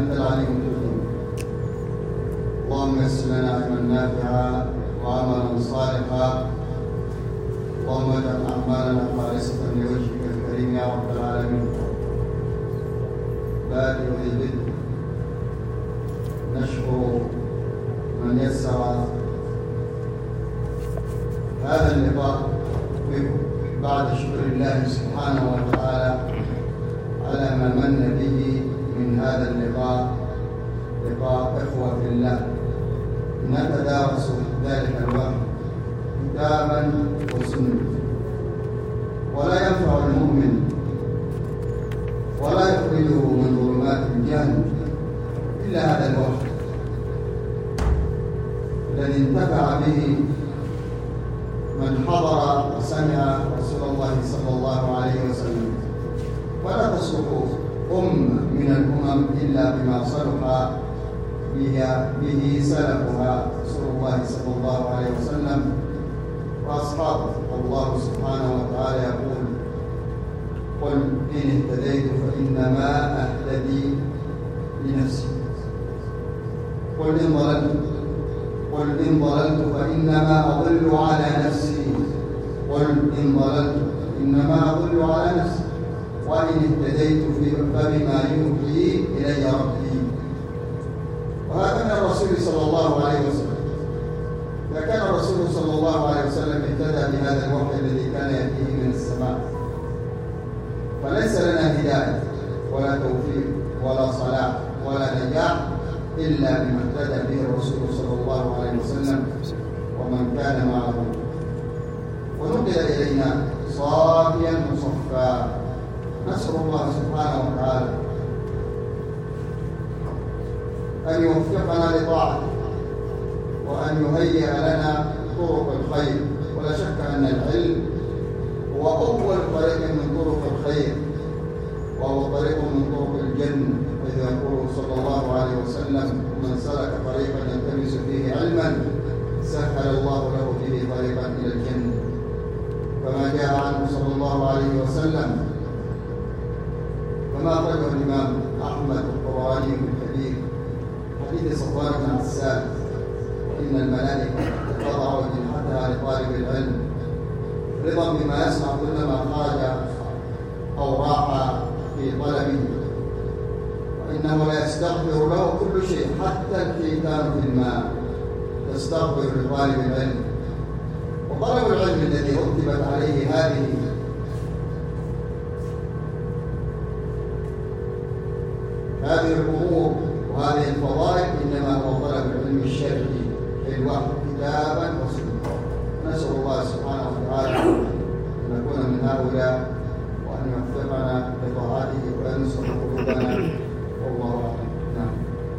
أنت العليم الحكيم. اللهم يسر لنا علما نافعا وعملا صالحا. اللهم اجعل أعمالنا خالصة لوجهك الكريم يا رب العالمين. بادئ البدء نشكر من يسر هذا اللقاء بعد شكر الله سبحانه وتعالى على ما من به من هذا اللقاء، لقاء إخوة في الله نتدارس ذلك الوحي كتابا وسنة. ولا ينفع المؤمن ولا يخرجه من ظلمات الجهل إلا هذا الوحي الذي انتفع به من حضر وسمع رسول الله صلى الله عليه وسلم. ولا تصلح من الأمم إلا بما صلح به سلفها رسول الله صلى الله عليه وسلم وأصحابه. الله سبحانه وتعالى يقول: قل إن اهتديت فإنما أهتدي لنفسي، قل إن ضللت فإنما أضل على نفسي، قل إن ضللت فإنما أضل على نفسي، وإن اهتديت فبما يوحي إلي ربي. وهذا من الرسول صلى الله عليه وسلم. إذا كان الرسول صلى الله عليه وسلم اهتدى بهذا الوحي الذي كان يأتيه من السماء، فليس لنا هداية ولا توفيق ولا صلاح ولا نجاح إلا بما اهتدى به الرسول صلى الله عليه وسلم ومن كان معه. ونقل إلينا صافيا مصفى. نسأل الله سبحانه وتعالى أن يوفقنا لطاعته وأن يهيئ لنا طرق الخير. ولا شك أن العلم هو أول طريق من طرق الخير، وهو طريق من طرق الجنة. إذ يقول صلى الله عليه وسلم: من سلك طريقا يلتمس فيه علما سهل الله له به طريقا إلى الجنة. كما جاء عنه صلى الله عليه وسلم كما أخرجه الإمام أحمد الطبراني الكبير حديث صفوان بن عسال: وإن الملائكة تضع أجنحتها لطالب العلم رضا بما يسمع كلما خرج أو راح في طلبه، وإنه لا يستغفر له كل شيء حتى الحيتان في الماء تستغفر لطالب العلم. وطلب العلم الذي رتبت عليه هذه الأمور وهذه الفضائل إنما هو طلب العلم الشرعي في الوحي كتابا وسنة. نسأل الله سبحانه وتعالى أن نكون من هؤلاء وأن يوفقنا لطاعته وأن يصلح قلوبنا. والله أعلم. نعم.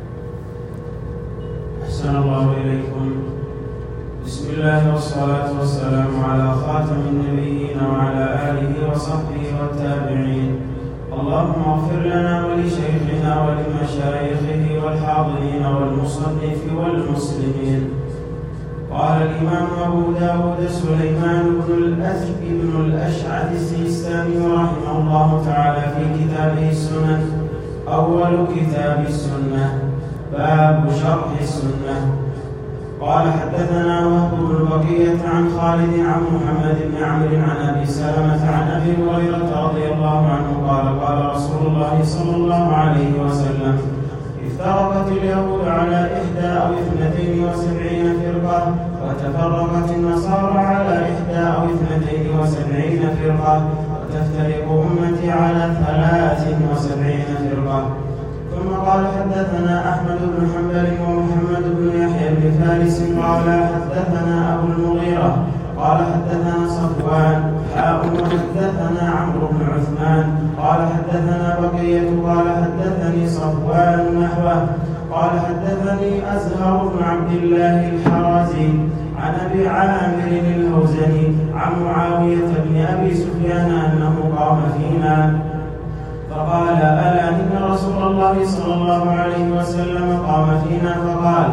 أحسن الله إليكم. بسم الله والصلاة والسلام على خاتم النبيين وعلى آله وصحبه والتابعين. اللهم اغفر لنا ولشيخنا ولمشايخه والحاضرين والمصنف والمسلمين. قال الإمام أبو داود سليمان بن الأشعث السيستاني رحمه الله تعالى في كتابه السنن: أول كتاب السنة، باب شرح السنة. قال: حدثنا وهب بن بقية عن خالد عن محمد بن عمرو عن أبي سلمة عن أبي هريرة رضي الله عنه قال: قال رسول الله صلى الله عليه وسلم: افترقت اليهود على 71 أو 72 فرقة، وتفرقت النصارى على 71 أو 72 فرقة، وتفترق أمتي على 73 فرقة. ثم قال: حدثنا أحمد بن حنبل ومحمد بن يحيى بن فارس قال: حدثنا أبو المغيرة قال: حدثنا صفوان وحدثنا عمرو بن عثمان قال: حدثنا بقية قال: حدثني صفوان نحوه قال: حدثني أزهر بن عبد الله الحرازي عن أبي عامر الهوزني عن معاوية بن أبي سفيان أنه قام فينا فقال: ألا إن رسول الله صلى الله عليه وسلم قام فينا فقال: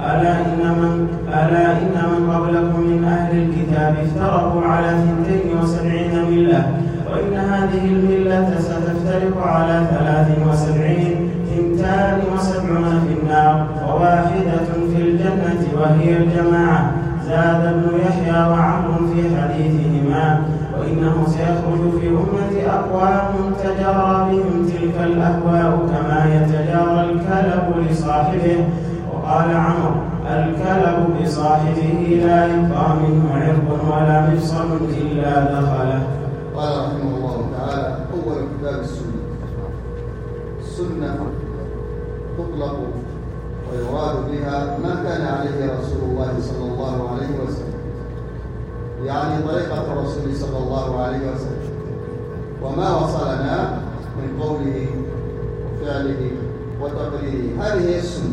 ألا إن من قبلكم من أهل الكتاب افترقوا على 72 ملة، وإن هذه الملة ستفترق على 73 وهي الجماعة. زاد ابن يحيى وعمر في حديثهما: وإنه سيخرج في أمة أقوام تجارى بهم تلك الأهواء كما يتجارى الكلب لصاحبه. وقال عمر: الكلب بصاحبه لا يبقى منه عرض ولا مفصل إلا دخله. قال رحمه الله تعالى: أول كتاب السنة. السنة تطلق ويراد بها ما كان عليه رسول الله صلى الله عليه وسلم، يعني طريقة الرسول صلى الله عليه وسلم، وما وصلنا من قوله وفعله وتقريره، هذه هي السنة.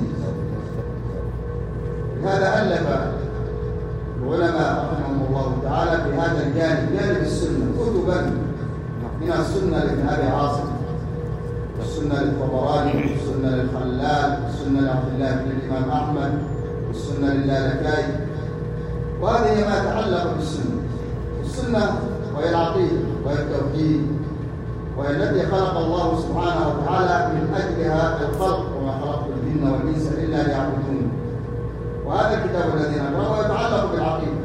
لهذا ألف العلماء رحمهم الله تعالى في هذا الجانب، جانب السنة، كتبا من السنة لابن أبي عاصم، والسنة للطبراني، والسنة للخلال، والسنة لعبد الله بن الإمام أحمد، والسنة للالكائي. وهذه ما يتعلق بالسنة. السنة وهي العقيدة وهي التوحيد، وهي التي خلق الله سبحانه وتعالى من أجلها الخلق: وما خلقت الجن والإنس إلا ليعبدون. وهذا الكتاب الذي نقرأه يتعلق بالعقيدة،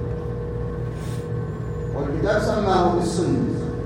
والكتاب سماه بالسنة.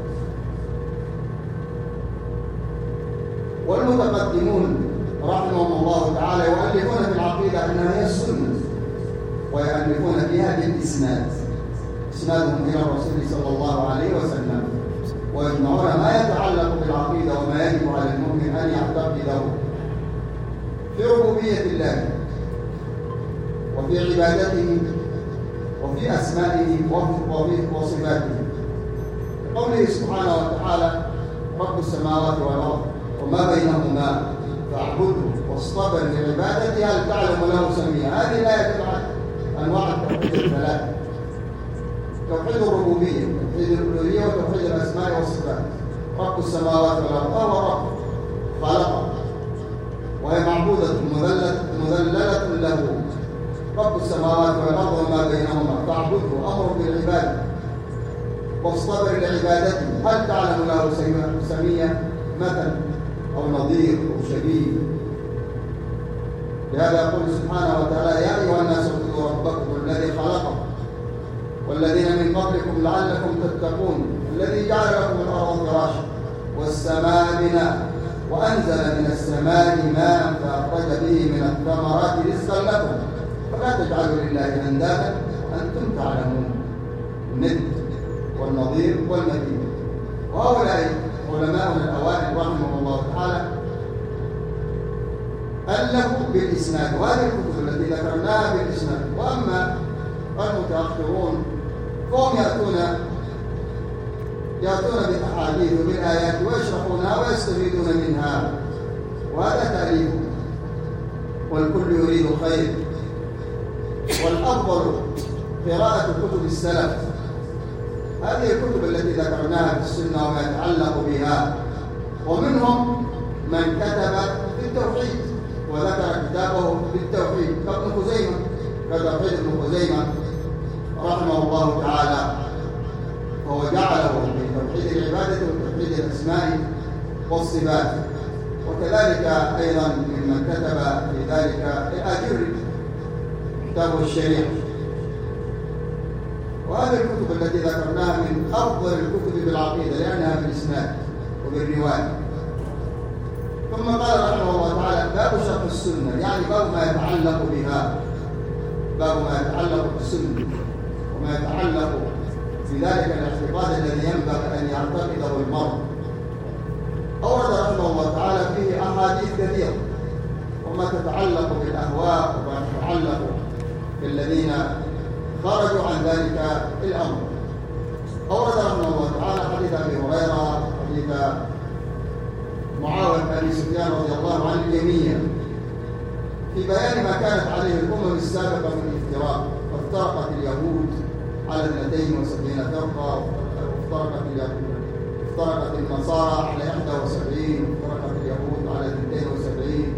والمتقدمون رحمهم الله تعالى يؤلفون في العقيدة أنها هي السنة، ويؤلفون فيها بالإسناد، إسنادهم إلى الرسول صلى الله عليه وسلم، ويجمعون ما يتعلق بالعقيدة وما يجب على المؤمن أن يعتقده في ربوبية الله وفي عبادته وفي أسمائه وفي وصفاته. قوله سبحانه وتعالى: رب السماوات والأرض وما بينهما فاعبده واصطبر لعبادته هل تعلم له سميا. هذه الآية تبعت أنواع التوحيد الثلاثة: توحيد الربوبية، توحيد الألوهية، وتوحيد الأسماء والصفات. رب السماوات والأرض هو رب خلق، وهي معبودة مذللة له. رب السماوات والأرض وما بينهما فاعبده، أمر بالعبادة، واصطبر لعبادته هل تعلم له سميا، مثل أو نظير أو شبيه. لهذا يقول سبحانه وتعالى: يا أيها الناس اعبدوا ربكم الذي خلقكم والذين من قبلكم لعلكم تتقون الذي جعل لكم الأرض فراشا والسماء بناء وأنزل من السماء ماء فأخرج به من الثمرات رزقا لكم فلا تجعلوا لله أندادا أنتم تعلمون. الند والنظير والمثيل. وهؤلاء علماؤنا الأوائل رحمهم الله تعالى ألفوا بالإسناد، وهذه الكتب التي ذكرناها بالإسناد. وأما المتأخرون فهم يأتون بالأحاديث وبالآيات ويشرحونها ويستفيدون منها، وهذا تأليفهم، والكل يريد الخير. والأفضل قراءة كتب السلف، هذه الكتب التي ذكرناها في السنة وما يتعلق بها. ومنهم من كتب في التوحيد وذكر كتابه بالتوحيد كابن خزيمة، كتوحيد ابن خزيمة رحمه الله تعالى، وهو جعله في توحيد العبادة وتوحيد الأسماء والصفات. وكذلك أيضا ممن كتب في ذلك الآجري كتابه الشريعة. وهذه الكتب التي ذكرناها من أفضل الكتب بالعقيدة لأنها بالإسناد وبالرواية. ثم قال رحمه الله تعالى: باب شرح السنة، يعني باب ما يتعلق بها، باب ما يتعلق بالسنة وما يتعلق بذلك الاعتقاد الذي ينبغي أن يعتقده المرء. أورد رحمه الله تعالى فيه أحاديث كثيرة، وما تتعلق بالأهواء وما تتعلق بالذين خرجوا عن ذلك الأمر. أورد رحمه الله تعالى حديث أبي هريرة، حديث معاوية بن أبي سفيان رضي الله عنه الجميع في بيان ما كانت عليه الأمم السابقة من افتراق. فافترقت اليهود على 72 فرقة، افترقت النصارى على 71، وافترقت اليهود على 72.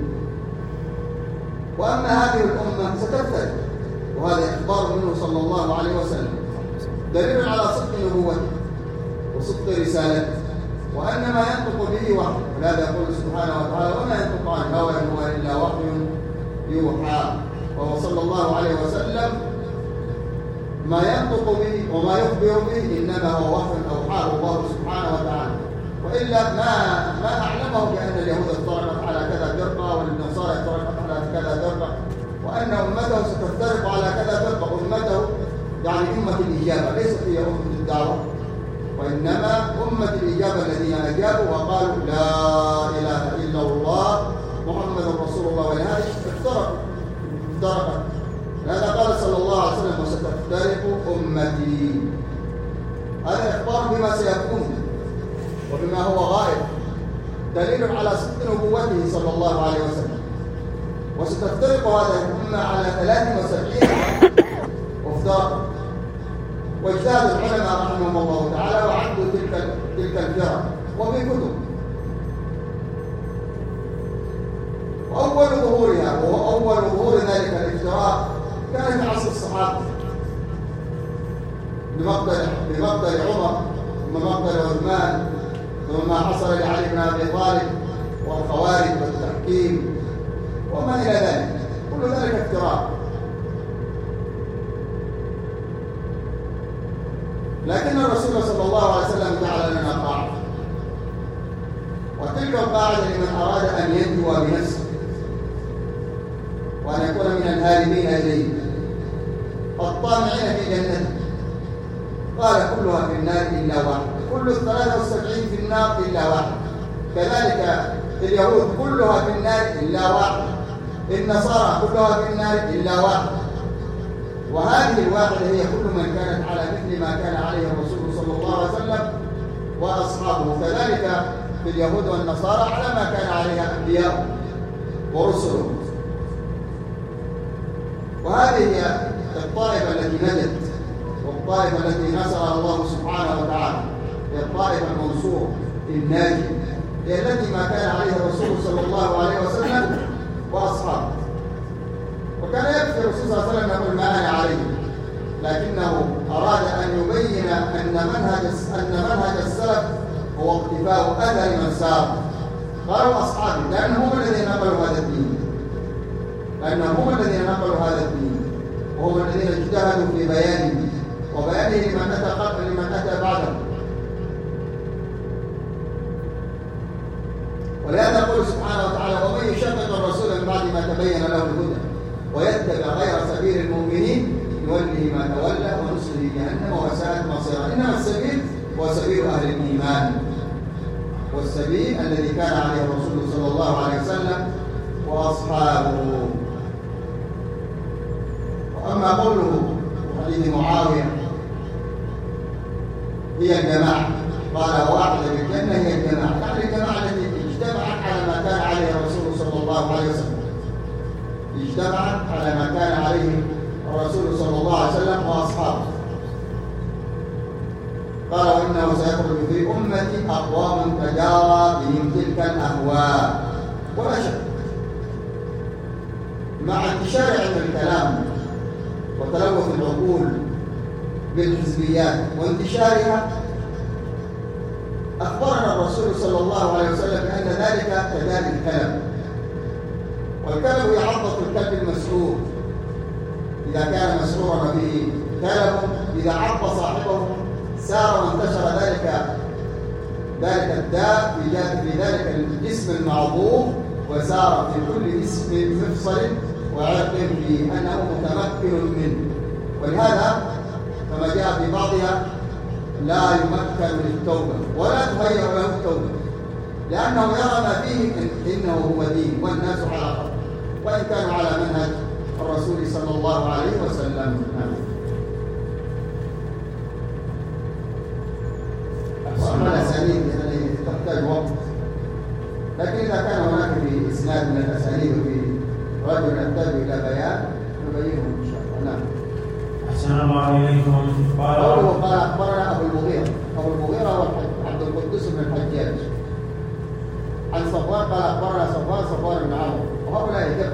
وأما هذه الأمة ستفترق، وهذا إخبار منه صلى الله عليه وسلم دليل على صدق نبوته وصدق رسالته، وأن ما ينطق به وحي. ولهذا يقول سبحانه وتعالى: وما ينطق عن هوى إن هو إلا وحي يوحى وهو صلى الله عليه وسلم ما ينطق به وما يخبر به إنما هو وحي أوحاه الله سبحانه وتعالى، وإلا ما أعلمه بأن اليهود افترقت على كذا فرقة والنصارى افترقت على كذا فرقة، وأن أمته ستفترق على كذا فرقة. أمته يعني أمة الإجابة، ليست هي أمة الدعوة، وإنما أمة الإجابة الذين أجابوا وقالوا لا إله إلا الله محمد رسول الله، ولهذا افترقت. هذا قال صلى الله عليه وسلم وستفترق أمتي. هذا إخبار بما سيكون وبما هو غائب، دليل على صدق نبوته صلى الله عليه وسلم. وستفترق هذه الأمة على 73 وافترق، واجتهد العلماء رحمهم الله تعالى وعدوا تلك الفرق وفي كتب. وأول ظهورها وأول ظهور ذلك الافتراق كان في عصر الصحابة بمقتل عمر ثم مقتل عثمان ثم ما حصل لعلي بن أبي طالب والخوارج والتحكيم وما إلى ذلك، كل ذلك افتراق. لكن الرسول صلى الله عليه وسلم جعل لنا قاعدة، وتلك القاعدة لمن أراد أن ينجو بنفسه وأن يكون من الهاربين إليه الطامعين في جنته. قال كلها في النار إلا واحد، كل 73 في النار إلا واحد. كذلك اليهود كلها في النار إلا واحد، النصارى كلها في النار إلا واحد. وهذه الواحدة هي كل من كانت على مثل ما كان عليه الرسول صلى الله عليه وسلم وأصحابه، كذلك في اليهود والنصارى على ما كان عليه أنبياء ورسلهم. وهذه هي الطائفة التي نجت والطائفة التي نصرها الله سبحانه وتعالى، هي الطائفة المنصورة الناجية، هي التي ما كان عليها الرسول صلى الله عليه وسلم وأصحابه. وكان يكفي الرسول صلى الله عليه وسلم يقول ما أنا عليه، لكنه أراد أن يبين أن منهج السلف هو اقتفاء أثر من سار. قالوا أصحابي لأنهم هم الذين نقلوا هذا الدين، وهم الذين اجتهدوا في بيانه وبيانه لمن أتى بعدهم. ولهذا يقول سبحانه وتعالى ومن يشقق الرسول من بعد ما تبين له الهدى ويتبع غير سبيل المؤمنين نوله ما تولى ونصله جهنم وساءت مصيرا. إنما السبيل هو سبيل أهل الإيمان، والسبيل الذي كان عليه الرسول صلى الله عليه وسلم وأصحابه. وأما قوله حديث معاوية هي الجماعة، قال واحدة بالجنة هي الجماعة، يعني الجماعة التي اجتمعت على ما كان عليه الرسول صلى الله عليه وسلم، اجتمعت على ما كان عليه الرسول صلى الله عليه وسلم وأصحابه. قال وإنه سيخرج في أمتي أقوام تجارى بهم تلك الأهواء. ولا شك مع انتشار علم الكلام وتلوث العقول بالحزبيات وانتشارها، أخبرنا الرسول صلى الله عليه وسلم بأن ذلك كداء الكلب، والكلب يعض الكلب المسعور إذا كان مسعورا به كلب، إذا عض صاحبه سار وانتشر ذلك الداء في ذلك الجسم المعضوب، وسار في كل جسم مفصل وعرق فيه أنه متمكن منه. ولهذا كما جاء في بعضها لا يمكن للتوبة ولا تهيأ له التوبة، لأنه يرى ما فيه إنه هو دين والناس على خطر، وإن كانوا على منهج الرسول صلى الله عليه وسلم. وأما الأسانيد التي تحتاج وقت، لكن إذا كان هناك في إسناد من الأسانيد وفي رجل يحتاج إلى بيان نبينه إن شاء الله. نعم. أحسن الله إليكم. قال أخبرنا أبو المغيرة وعبد القدوس بن الحجاج عن صفوان قال أخبرنا صفوان بن عمرو، وهؤلاء ذكر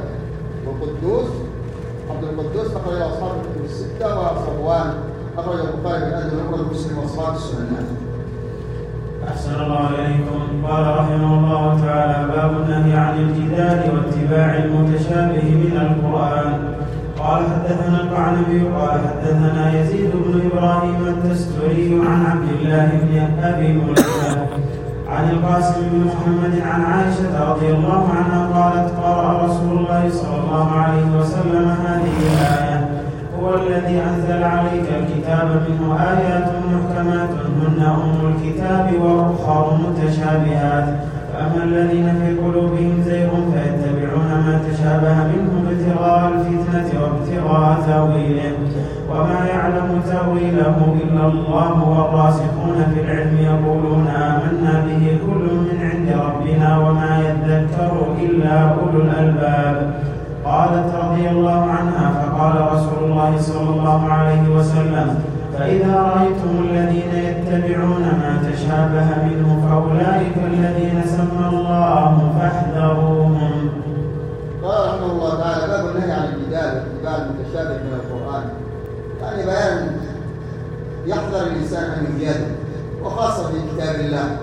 عبد القدوس أخرج إلى أصحاب الكتب الستة، وصفوان أخرج البخاري بالأدب المفرد ومسلم وأصحاب السنن. أحسن الله إليكم. قال رحمه الله تعالى باب النهي عن الجدال واتباع المتشابه من القرآن. قال حدثنا القعنبي قال حدثنا يزيد بن إبراهيم التستري عن عبد الله بن أبي مليكة عن القاسم بن محمد عن عائشة رضي الله عنها قالت قرأ رسول الله صلى الله عليه وسلم هذه الآية: هو الذي أنزل عليك الكتاب منه آيات محكمات هن أم الكتاب وأخر متشابهات فأما الذين في قلوبهم زيغ فيتبعون ما تشابه منه ابتغاء الفتنة وابتغاء تأويله وما يعلم تأويله إلا الله والراسخون في العلم يقولون آمنا به كل من عند ربنا وما يذكر إلا أولو الألباب. قالت رضي الله عنها: فقال رسول الله صلى الله عليه وسلم: فإذا رأيتم الذين يتبعون ما تشابه منه فأولئك الذين سمى الله فاحذروهم. قال رحمه الله تعالى: باب النهي عن الجدال واتباع المتشابه من القرآن، يعني بيان يحذر الإنسان أن يجادل، وخاصة في كتاب الله،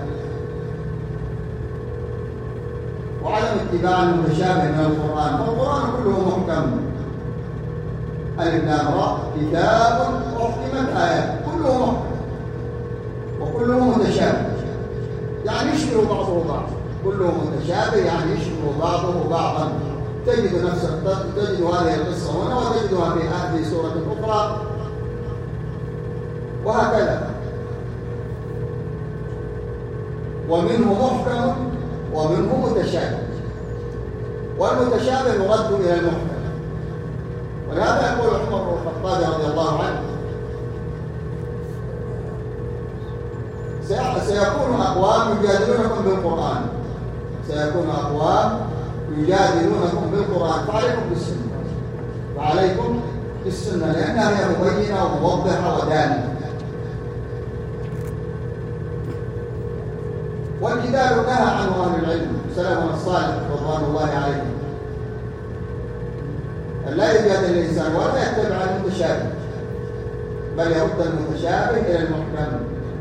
وعدم اتباع المتشابه من القرآن. والقرآن كله محكم، ألف لام راء، كتاب أحكمت آيات، كله محكم وكله متشابه، يعني يشبه بعضه بعض. كله متشابه يعني يشبه بعضه بعضا. تجد هذه القصة هنا وتجدها في سورة أخرى، وهكذا. ومنه محكم ومنه متشابه، والمتشابه يرد إلى المحكم. ولهذا يقول عمر بن الخطاب رضي الله عنه: سيكون أقوام يجادلونكم بالقرآن، سيكون أقوام يجادلونكم بالقرآن، فعليكم بالسنة لأنها هي مبينة وموضحة ودالة. والجدال نهى عنه أهل العلم سلفنا الصالح رضوان الله عليهم، أن لا يجادل الإنسان ولا يتبع المتشابه، بل يرد المتشابه إلى المحكم.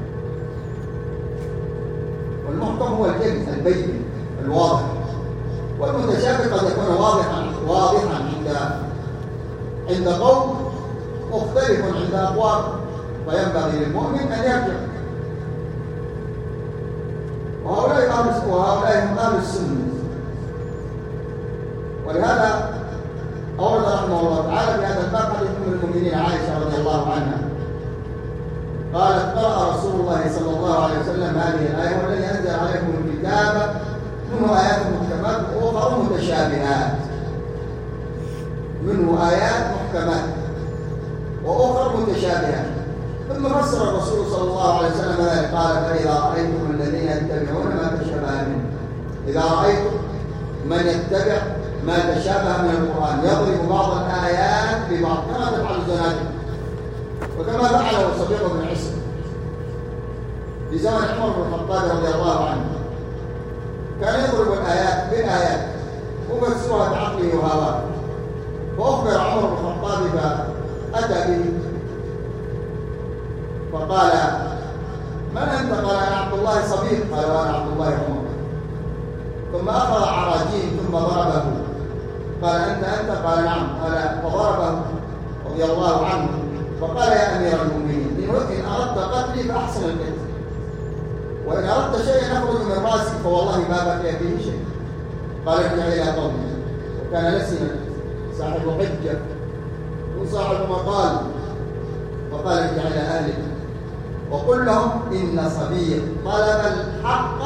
والمحكم هو الجلد البين الواضح، والمتشابه قد يكون واضحا عند قوم، مختلف عند أقوام، فينبغي للمؤمن أن يرجع. وهؤلاء هم أهل السنة. ولهذا أورد رحمه الله تعالى في هذا الباب حديث أم المؤمنين عائشة رضي الله عنها قالت: قرأ رسول الله صلى الله عليه وسلم هذه الآية: والذي أنزل عليكم الكتاب منه آيات محكمات وأخر متشابهات. منه آيات محكمات وأخر متشابهات. ثم فسر الرسول صلى الله عليه وسلم ذلك قال: فإذا رأيتم الذين يتبعون ما تشابه منه، إذا رأيتم من يتبع ما تشابه من القرآن يضرب بعض الآيات ببعض كما تفعل الزنادقة، وكما فعله صديق بن عيسى في زمن عمر بن الخطاب رضي الله عنه، كان يضرب الآيات بالآيات ويفسرها بعقله وهواه. فأخبر عمر بن الخطاب فأتى به فقال: من أنت؟ قال: أنا عبد الله صبيح. قال: وأنا عبد الله عمر. ثم أخذ عراجين ثم ضربه. قال: أنت؟ قال: نعم. قال: فضربه رضي الله عنه فقال: يا أمير المؤمنين، إن أردت قتلي فأحسن القتل، وإن أردت شيئا أخرج من رأسي فوالله ما بقي فيه شيء. قال: ارجع إلى قومي. وكان لسنا صاحب حجة وصاحب مقال، فقال: ارجع إلى أهلك وقل لهم إن صبي طلب الحق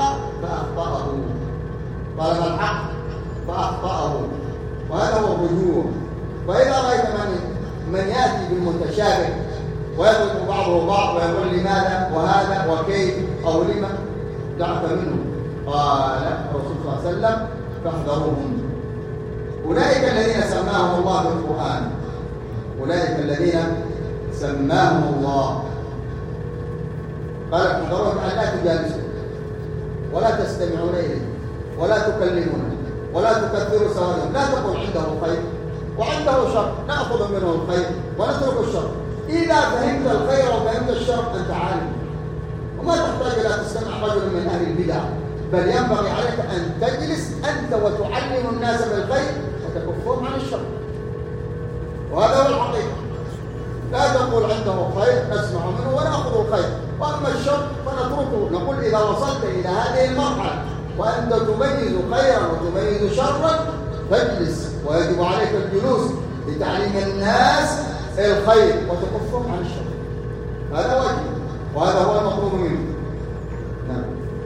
فأخطأه، وهذا هو الرجوع. فإذا رأيت من يأتي بالمتشابه ويضرب بعضه بعض ويقول لماذا وهذا وكيف أو لما، دعك منه. قال الرسول صلى الله عليه وسلم: فاحذروهم. أولئك الذين سماهم الله بالقرآن، أولئك الذين سماهم الله. قال: احذروهم أن لا تجالسوا ولا تستمعون إليه ولا تكلمون ولا تكثروا سوادهم. لا تقل عنده خير وعنده شر، نأخذ منه الخير ونترك الشر. إذا فهمت الخير وفهمت الشر أنت عالم، وما تحتاج إلى تستمع رجل من أهل البدع، بل ينبغي عليك أن تجلس أنت وتعلم الناس بالخير وتكفهم عن الشر. وهذا هو الحقيقة. لا تقول عنده خير نسمع منه ونأخذ الخير، وأما الشر فنتركه. نقول إذا وصلت إلى هذه المرحلة وأنت تميز خيرا وتميز شرا فاجلس، ويجب عليك الجلوس لتعليم الناس الخير وتكفهم عن الشر. هذا واجب وهذا هو المطلوب منه. نعم.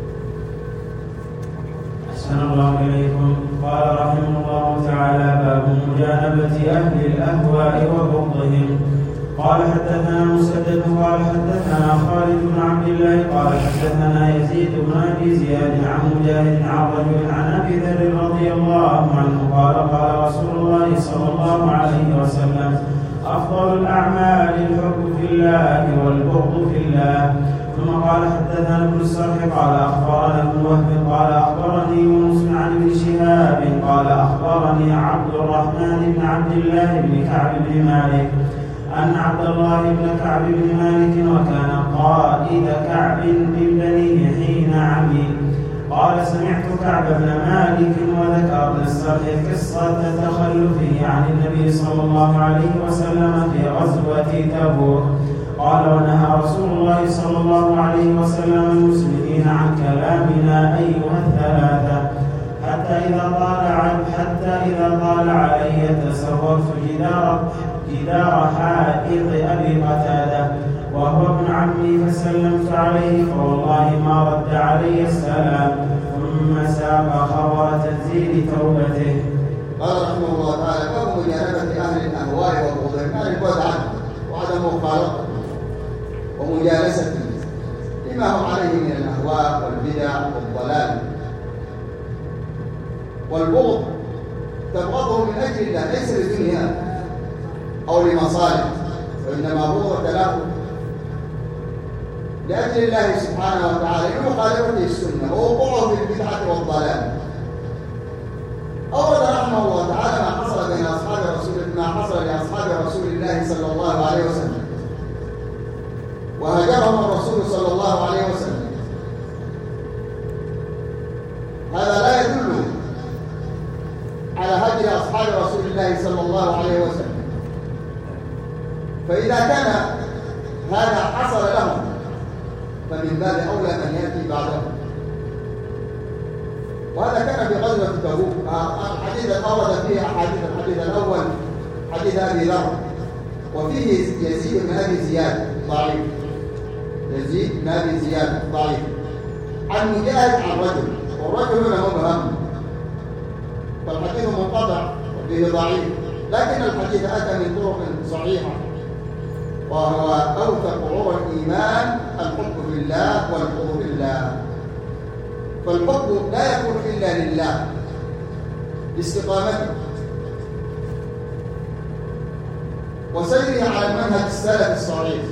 أحسن الله إليكم. قال رحمه الله تعالى: باب مجانبة أهل الأهواء وبغضهم. قال حدثنا مسدد قال حدثنا خالد بن عبد الله قال حدثنا يزيد بن ابي زياد عن مجاهد عن رجل عن ابي ذر رضي الله عنه قال قال رسول الله صلى الله عليه وسلم: افضل الاعمال الحب في الله والبغض في الله. ثم قال حدثنا ابن السرح قال اخبرنا ابن وهب قال اخبرني يونس عن ابن شهاب قال اخبرني عبد الرحمن بن عبد الله بن كعب بن مالك أن عبد الله بن كعب بن مالك وكان قائد كعب بن بنيه حين عمي قال: سمعت كعب بن مالك وذكر ابن السرح قصة تخلفه عن النبي صلى الله عليه وسلم في غزوة تبوك. قال: ونهى رسول الله صلى الله عليه وسلم المسلمين عن كلامنا أيها الثلاثة حتى إذا طال علي تسورت جدار حائط أبي قتادة وهو ابن عمي فسلمت عليه فوالله ما رد علي السلام، ثم ساق خبر تنزيل توبته. قال رحمه الله تعالى: باب مجانبة أهل الأهواء والبغض، يعني البعد عنه وعدم مخالطته ومجالسته لما هم عليه من الأهواء والبدع والضلال. والبغض تبغضه من أجل الله ليس للدنيا أو لمصالح، وإنما بغضك له لأجل الله سبحانه وتعالى لمخالفته السنة ووقوعه في البدعة والضلال. أورد رحمه الله تعالى ما حصل لأصحاب رسول الله صلى الله عليه وسلم وهجرهم الرسول صلى الله عليه وسلم. هذا لا يدل على هجر أصحاب رسول الله صلى الله عليه وسلم، فإذا كان هذا حصل لهم فمن باب أولى من يأتي بعدهم. وهذا كان في غزوة تبوك. الحديث أورد فيه الحديث الأول حديث أبي ذر، وفيه يزيد بن أبي زياد ضعيف، يزيد بن أبي زياد ضعيف عن مجاهد عن رجل، والرجل هنا مبهم، فالحديث منقطع وفيه ضعيف، لكن الحديث أتى من طرق صحيحة، وهو أوثق عرى الإيمان الحب بالله والبغض بالله. فالحب لا يكون إلا لله لاستقامته وسيره على المنهج السلف الصحيح،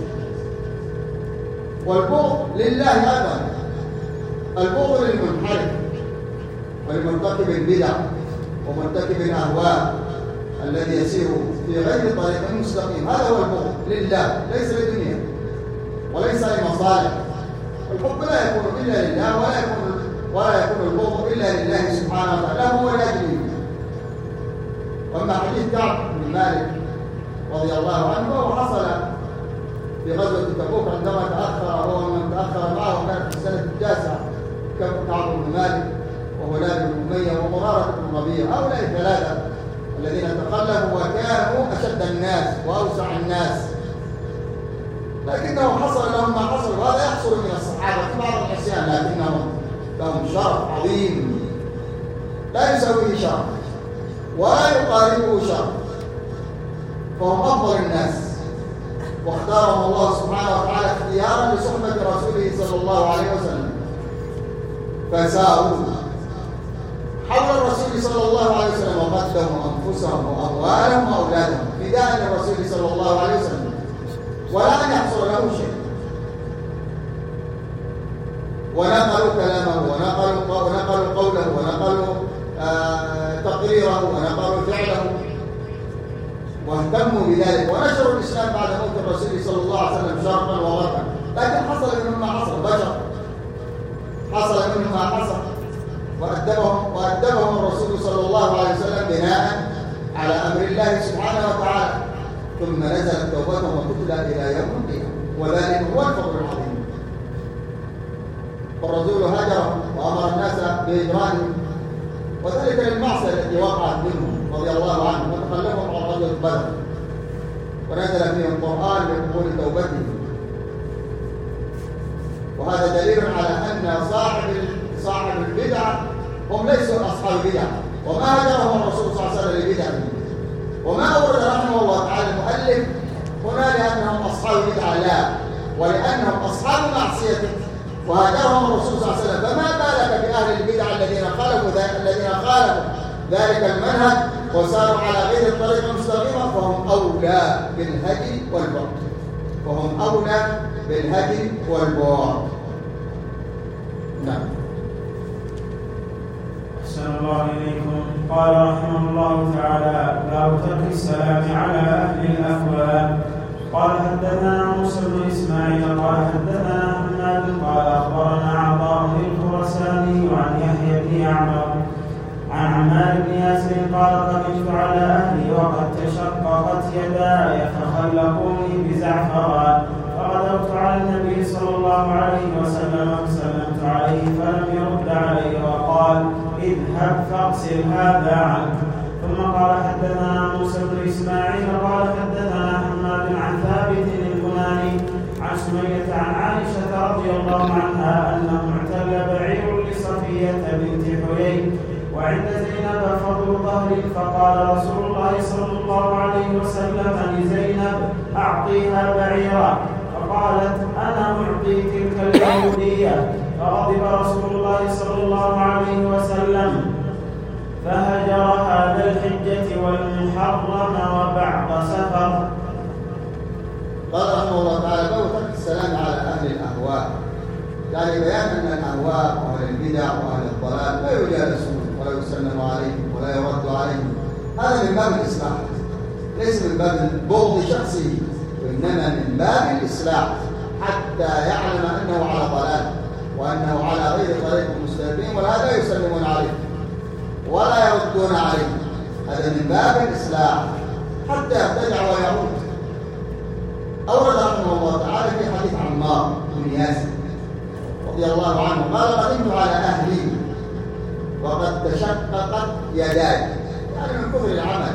والبغض لله أيضا، البغض للمنحرف ولمرتكب البدع ومرتكب الأهواء الذي يسير في غير طريق مستقيم. هذا هو البغض لله ليس للدنيا وليس لمصالح. الحب لا يكون إلا لله ولا يكون البغض إلا لله سبحانه وتعالى هو لأجله. وأما حديث كعب بن مالك رضي الله عنه وهو حصل في غزوة تبوك عندما تأخر هو من تأخر معه، كانت في السنة التاسعة كعب بن مالك وهلال بن أمية ومرارة بن ربيع، هؤلاء الثلاثة الذين تخلفوا وكانوا أشد الناس وأوسع الناس، لكنه حصل لهم ما حصل، وهذا يحصل من الصحابة في بعض العصيان، لكنهم لهم شرف عظيم لا يساويه شرف ولا يقاربه شرف، فهم أفضل الناس، واختارهم الله سبحانه وتعالى اختيارا لصحبة رسوله صلى الله عليه وسلم، فساروا حول الرسول صلى الله عليه وسلم وقدموا أنفسهم وأموالهم وأولادهم فداء للرسول صلى الله عليه وسلم ولا أن يحصل له شيء، ونقلوا كلامه ونقلوا قوله ونقلوا تقريره ونقلوا فعله واهتموا بذلك، ونشروا الإسلام بعد موت الرسول صلى الله عليه وسلم شرقا وغربا. لكن حصل منهم ما حصل، بشر حصل منهم ما حصل، وأدبهم الرسول صلى الله عليه وسلم بناء على أمر الله سبحانه وتعالى، إلا إلى يوم القيامة، وذلك هو الفضل العظيم. فالرسول هاجر وأمر الناس بهجرانه، وذلك للمعصية التي وقعت منهم رضي الله عنهم وتخلفهم عن غزوة بدر، ونزل فيهم القرآن بقبول توبتهم. وهذا دليل على أن صاحب البدعة هم ليسوا أصحاب بدعة، وما هاجرهم الرسول صلى الله عليه وسلم لبدعة، وما أورد رحمه الله تعالى المؤلف هنا لأنهم أصحاب بدعة، لا، ولأنهم أصحاب معصية وهاجرهم الرسول صلى الله عليه وسلم. فما بالك بأهل البدع الذين خالفوا ذلك المنهج وساروا على غير الطريق المستقيمة، فهم أولى بالهدي والبعد. نعم. أحسن الله إليكم. قال رحمه الله تعالى: باب ترك السلام على أهل الأهواء. قال حدثنا موسى بن إسماعيل قال حدثنا حماد قال أخبرنا عطاء الخراساني عن يحيى بن يعمر عن عمار بن ياسر قال: قدمت على أهلي وقد تشققت يداي فخلقوني بزعفران، فغدوت على النبي صلى الله عليه وسلم فسلمت عليه فلم يرد علي وقال: اذهب فاغسل هذا عنك. ثم قال: حدثنا موسى بن إسماعيل قال حدثنا حماد عن ثابت البناني عن سمية عن عائشة رضي الله عنها أنه اعتل بعير لصفية بنت حيي وعند زينب فضل ظهر، فقال رسول الله صلى الله عليه وسلم لزينب: أعطيها بعيرا، فقالت: أنا أعطي تلك اليهودية. فغضب رسول الله صلى الله عليه وسلم فهجرها ذا الحجة والمحرم وبعد سفر. قال رحمه الله تعالى: باب ترك السلام على أهل الأهواء، يعني بيان أن الأهواء وأهل البدع وأهل الضلال لا يجالسون ولا يسلم عليهم ولا يرد عليهم. هذا من باب الإصلاح، ليس من باب البغض شخصي، وإنما من باب الإصلاح حتى يعلم أنه على ضلال وأنه على غير طريق المستقيم، ولا يسلمون عليه ولا يردون عليه. هذا من باب الإصلاح حتى يرتجع ويعود. أورد رحمه الله تعالى في حديث عمار بن ياسر رضي الله عنه قال: قدمت على أهلي وقد تشققت يداي، يعني من كثر العمل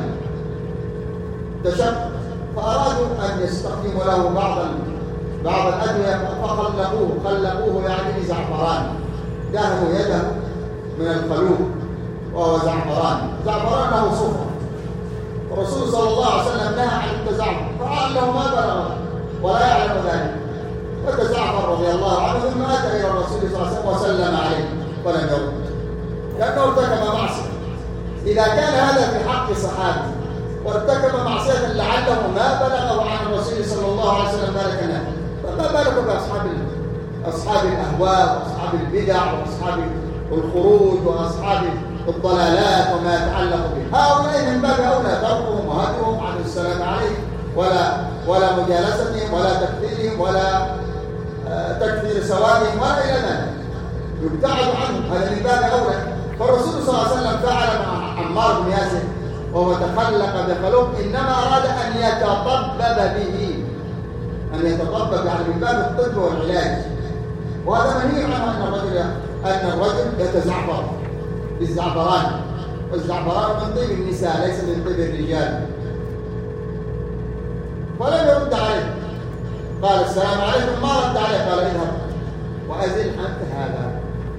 تشقق، فأرادوا أن يستخدموا له بعض الأدوية فخلقوه يعني بزعفران، دهنوا يده من الخلوق وهو زعفران له صفر، والرسول صلى الله عليه وسلم نهى عن التزعفر، فقال له ما بلغ ولا يعلم ذلك، فتزعفر رضي الله عنه ثم أتى إلى الرسول صلى الله عليه وسلم وسلم عليه ولم يرد، لأنه ارتكب معصية. إذا كان هذا في حق صحابي وارتكب معصية لعله ما بلغه عن الرسول صلى الله عليه وسلم ذلك النهي، فما بالك بأصحاب الأهواء وأصحاب البدع وأصحاب الخروج وأصحاب الضلالات وما يتعلق به. هؤلاء من باب أولى تركهم وهدرهم عن السلام عليهم ولا مجالستهم ولا تكفيرهم ولا تكفير سوادهم ولا إلى ذلك، يبتعد عنهم، هذا من باب أولى. فالرسول صلى الله عليه وسلم فعل مع عمار بن ياسر وهو تخلق بخلوق، إنما أراد أن يتطبب به، يعني من باب الطب والعلاج، وهذا منهي عنه أن الرجل يتزعفر بالزعفران، والزعفران من طيب النساء ليس من طيب الرجال. فلم يرد عليه، قال: السلام عليكم، ما رد عليه، قال: اذهب وأزل أنت هذا.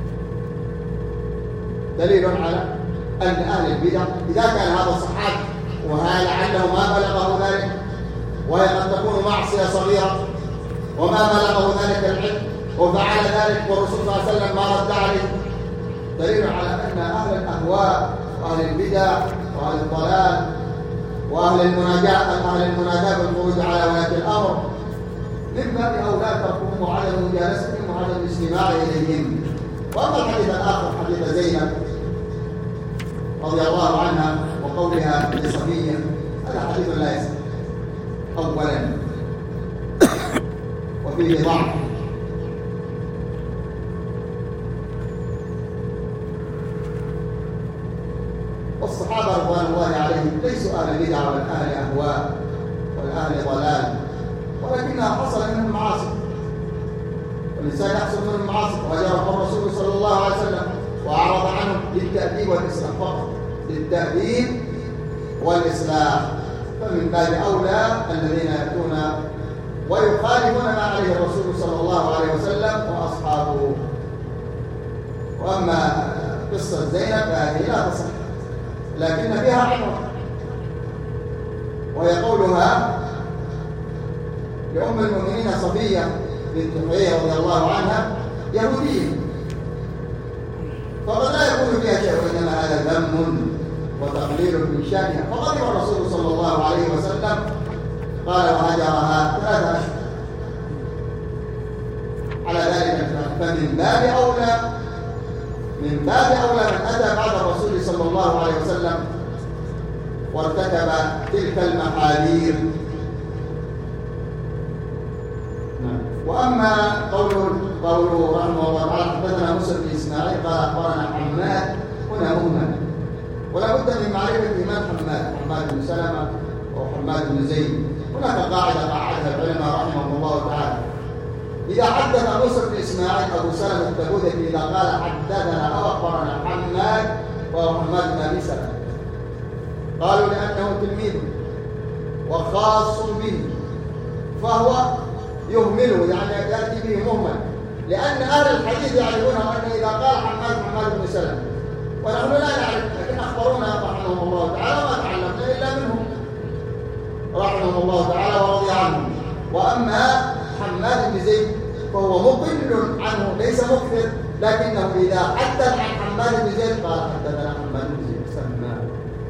دليل على أن أهل البدع إذا كان هذا صحابي ولعله ما بلغه ذلك، وهي قد تكون معصية صغيرة وما بلغه ذلك العلم وفعل ذلك والرسول صلى الله عليه وسلم ما رد عليه، دليل على أن أهل الأهواء وأهل البدع وأهل الضلال وأهل المناجاة بالخروج على ولاة الأمر من باب أولى تركهم وعدم مجالستهم وعدم الاستماع إليهم. وأما الحديث الآخر حديث زينب رضي الله عنها وقولها لصفية، هذا حديث لا يصح أولا وفيه ضعف، والصحابة رضوان الله عليهم ليسوا أهل بدع ولا أهل أهواء ولا أهل ضلال ولكنها حصل منهم معاصي، والإنسان يحصل منهم معاصي، وهجرهم الرسول صلى الله عليه وسلم وأعرض عنهم للتأديب والإصلاح فقط، للتأديب والإصلاح. فمن باب أولى الذين يأتون ويخالفون ما عليه الرسول صلى الله عليه وسلم وأصحابه. وأما قصة زينب فهذه لا تصح، لكن فيها عبرة، وهي قولها لأم المؤمنين صفية بنت حيي رضي الله عنها: يهودية، فقد لا يكون فيها شيء، وإنما هذا ذم وتقليل من شأنها. فغضب الرسول صلى الله عليه وسلم، قال: وهجرها 3 أشهر. على ذلك فمن باب أولى من أتى بعد الرسول صلى الله عليه وسلم وارتكب تلك المحاذير. وأما قوله رحمه الله تعالى: حدثنا موسى بن إسماعيل قال أخبرنا حماد، هنا مهمل، ولا بد من معرفة من حماد بن سلمة أو حماد بن زيد. هناك قاعدة قاعدها العلماء رحمهم الله تعالى: إذا حدث موسى بن إسماعيل أبو سلمة التبوذكي إذا قال حدثنا أو أخبرنا حماد وهو حماد بن أبي سلمة، قالوا لأنه تلميذ وخاص به، فهو يهمله، يعني يأتي به مهمل، لأن أهل الحديث يعرفون أنه إذا قال حماد بن سلمة، ونحن لا نعرف، لكن أخبرونا رحمهم الله تعالى ما تعلمنا إلا منهم رحمهم الله تعالى ورضي عنهم. وأما حماد بن زيد فهو مقل عنه، ليس مكثر، لكنه إذا حدث عن حماد بن زيد قال حدثنا حماد بن زيد سماه.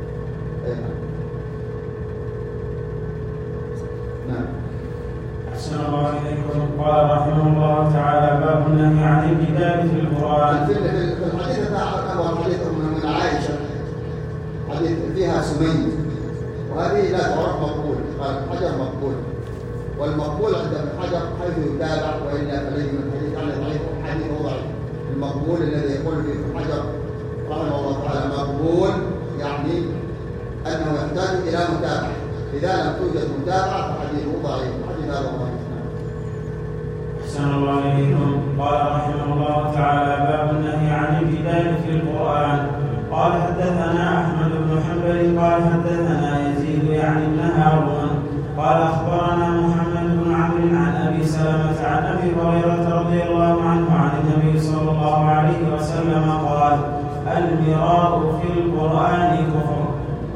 نعم. أحسن الله إليكم. قال رحمه الله تعالى: باب النهي عن الجدال في القرآن. في الحديث الأول حديث من عائشة، حديث فيها سمي، وهذه لا تعرف مقبول، قال حجر مقبول، والمقبول عند ابن حجر حيث يتابع، وإلا فليه من حديث عن ضعيف حديث ضعيف. المقبول الذي يقول فيه ابن حجر رحمه الله تعالى مقبول، يعني أنه يحتاج إلى متابعة، إذا لم توجد متابعة فحديثه ضعيف، حديث هذا ضعيف. أحسن الله إليكم. قال رحمه الله تعالى: باب النهي عن الجدال في القرآن. قال حدثنا أحمد بن حنبل قال حدثنا يزيد يعني بن هارون قال أخبرنا محمد بن عمرو عن أبي سلمة عن أبي هريرة رضي الله عنه عن النبي صلى الله عليه وسلم قال: المراء في القرآن كفر.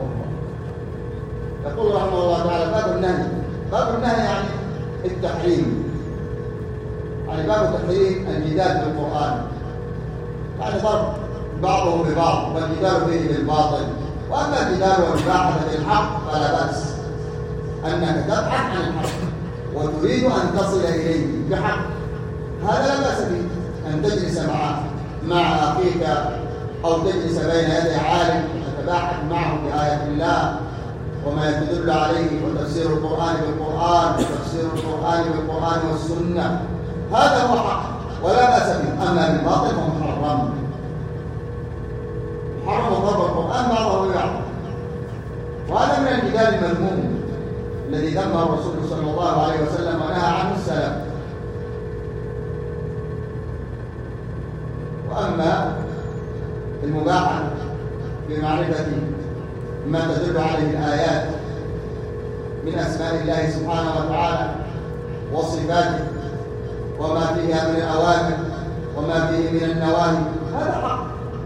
يقول رحمه الله تعالى: باب النهي يعني التحريم، يعني باب تحريم الجدال في القرآن، يعني ضرب بعضه ببعض والجدال فيه بالباطل. وأما الجدال والمباحثة بالحق فلا بأس، أنك تبحث عن الحق وتريد أن تصل إليه بحق، هذا لا بأس به. أن تجلس مع أخيك أو تجلس بين يدي عالم وتتباحث معه بآيات الله وما يدل عليه، وتفسير القرآن بالقرآن، وتفسير القرآن بالقرآن والسنة، هذا هو حق ولا بأس به. أما بالباطل فهو محرم، حرم ضرب القرآن بعضه ببعض، وهذا من الجدال المذموم الذي ذمه الرسول صلى الله عليه وسلم ونهى عنه السلف. وأما المباحة بمعرفة ما تدل عليه الآيات من أسماء الله سبحانه وتعالى وصفاته وما فيها من الأوامر وما فيه من النواهي، هذا حق.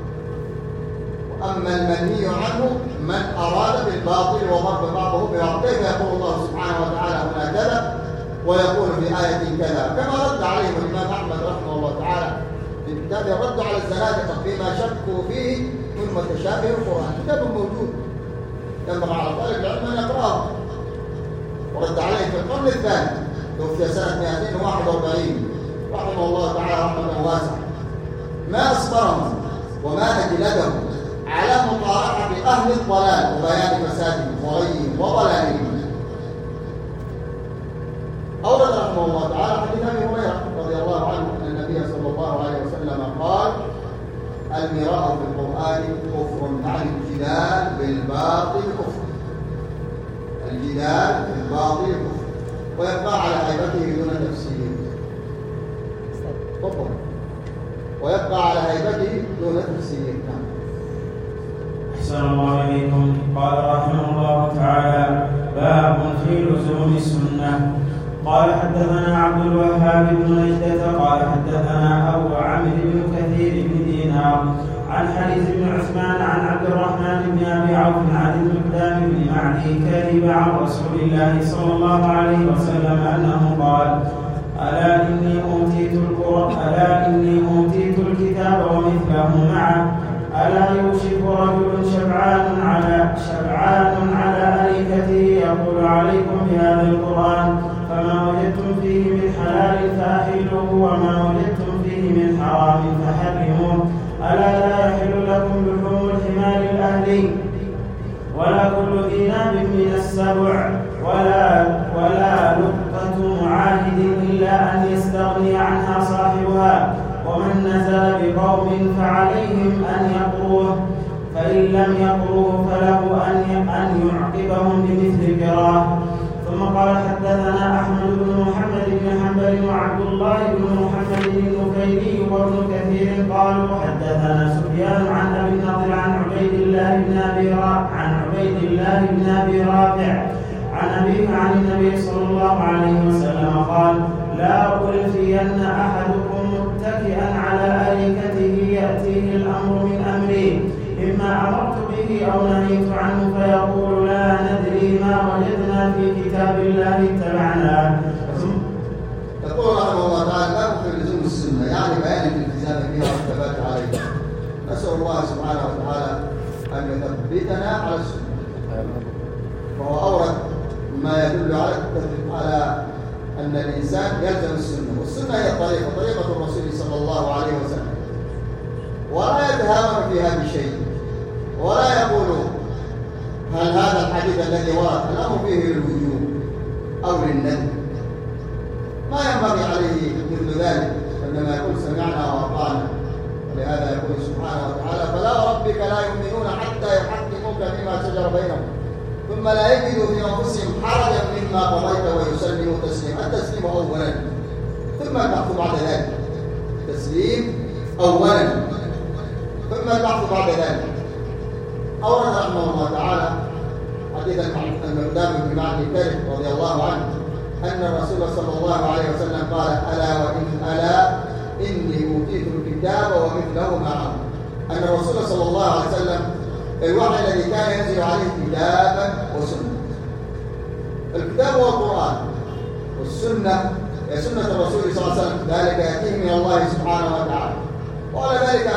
وأما المنهي عنه من أراد بالباطل وضرب بعضه ببعض، كيف يقول الله سبحانه وتعالى هنا كذا ويقول في آية كذا، كما رد عليه الإمام أحمد رحمه الله تعالى في كتابه الرد على الزنادقة فيما شكوا فيه من متشابه القرآن، كتاب موجود ينبغي على طالب العلم أن يقرأه، ورد عليه في القرن الثاني، توفي سنة 241 رحمه الله تعالى رحمة واسعة. ما أصبرهم وما أجلدهم على مقارحة أهل الضلال وبيان فسادهم وغيهم وضلالهم. أورد رحمه الله تعالى حديث أبي هريرة رضي الله عنه أن النبي صلى الله عليه وسلم قال: المراء في القرآن كفر، يعني الجدال بالباطل كفر، الجدال بالباطل كفر. ويبقى على هيبته دون تفسير. تفضل. ويبقى على هيبته دون تفسير. نعم. أحسن الله إليكم. قال رحمه الله تعالى: باب في لزوم السنة. قال حدثنا عبد الوهاب بن نجدة قال حدثنا أبو عمرو بن كثير بن دينار عن حديث بن عثمان عن عبد الرحمن بن أبي عوف عن المقدام بن معدي كذب عن رسول الله صلى الله عليه وسلم أنه قال: ألا إني أوتيت الكتاب ومثله معه، ألا يوشك رجل شبعان على أريكته يقول عليكم بهذا القرآن، فما وجدتم فيه من حلال فأحلوه وما وجدتم فيه من حرام فحرموه، ألا لا يحل لكم لحوم الحمار الأهلي ولا كل ذي ناب من السبع ولا لقطة معاهد إلا أن يستغني عنها صاحبها، ومن نزل بقوم فعليهم أن يقروه، فإن لم يقروه فله أن يعقبهم بمثل كراه. ثم قال حدثنا أحمد بن محمد بن حنبل وعبد الله بن محمد النفيلي وابن كثير قالوا حدثنا سفيان عن أبي النضر عن عبيد الله بن أبي رافع عن أبيه عن النبي صلى الله عليه وسلم قال: لا ألفين أحدكم متكئا على أريكته يأتيه الأمر من أمري، إما أمرت به أو نهيت عنه فيقول: لا ندري ما وجدنا في كتاب الله اتبعناه. يقول رحمه الله تعالى: باب في لزوم السنة، يعني بيان الالتزام بها والثبات عليها. نسأل الله سبحانه وتعالى أن يثبتنا على السنة. فهو أورد ما يدل على أن الإنسان يلزم السنة، والسنة هي طريقة الرسول صلى الله عليه وسلم، ولا يتهاون فيها بشيء، ولا يقول هل هذا الحديث الذي ورد الأمر فيه للوجوب أو للندب، ما ينبغي عليه مثل ذلك، إنما يقول سمعنا وأطعنا. ولهذا يقول سبحانه وتعالى: فلا وربك لا يؤمنون حتى يحكموك فيما شجر بينهم ثم لا يجدوا في أنفسهم حرجا مما قضيت ويسلموا تسليما. التسليم أولا ثم البحث بعد ذلك. التسليم أولا ثم البحث بعد ذلك. أورد رحمه الله تعالى حديث المقدام بن معدي كرب رضي الله عنه أن الرسول صلى الله عليه وسلم قال: ألا إني أوتيت الكتاب ومثله معه. أن الرسول صلى الله عليه وسلم الوحي الذي كان ينزل عليه كتابا وسنة. الكتاب هو القرآن، والسنة هي سنة الرسول صلى الله عليه وسلم، ذلك يأتيه من الله سبحانه وتعالى. وعلى ذلك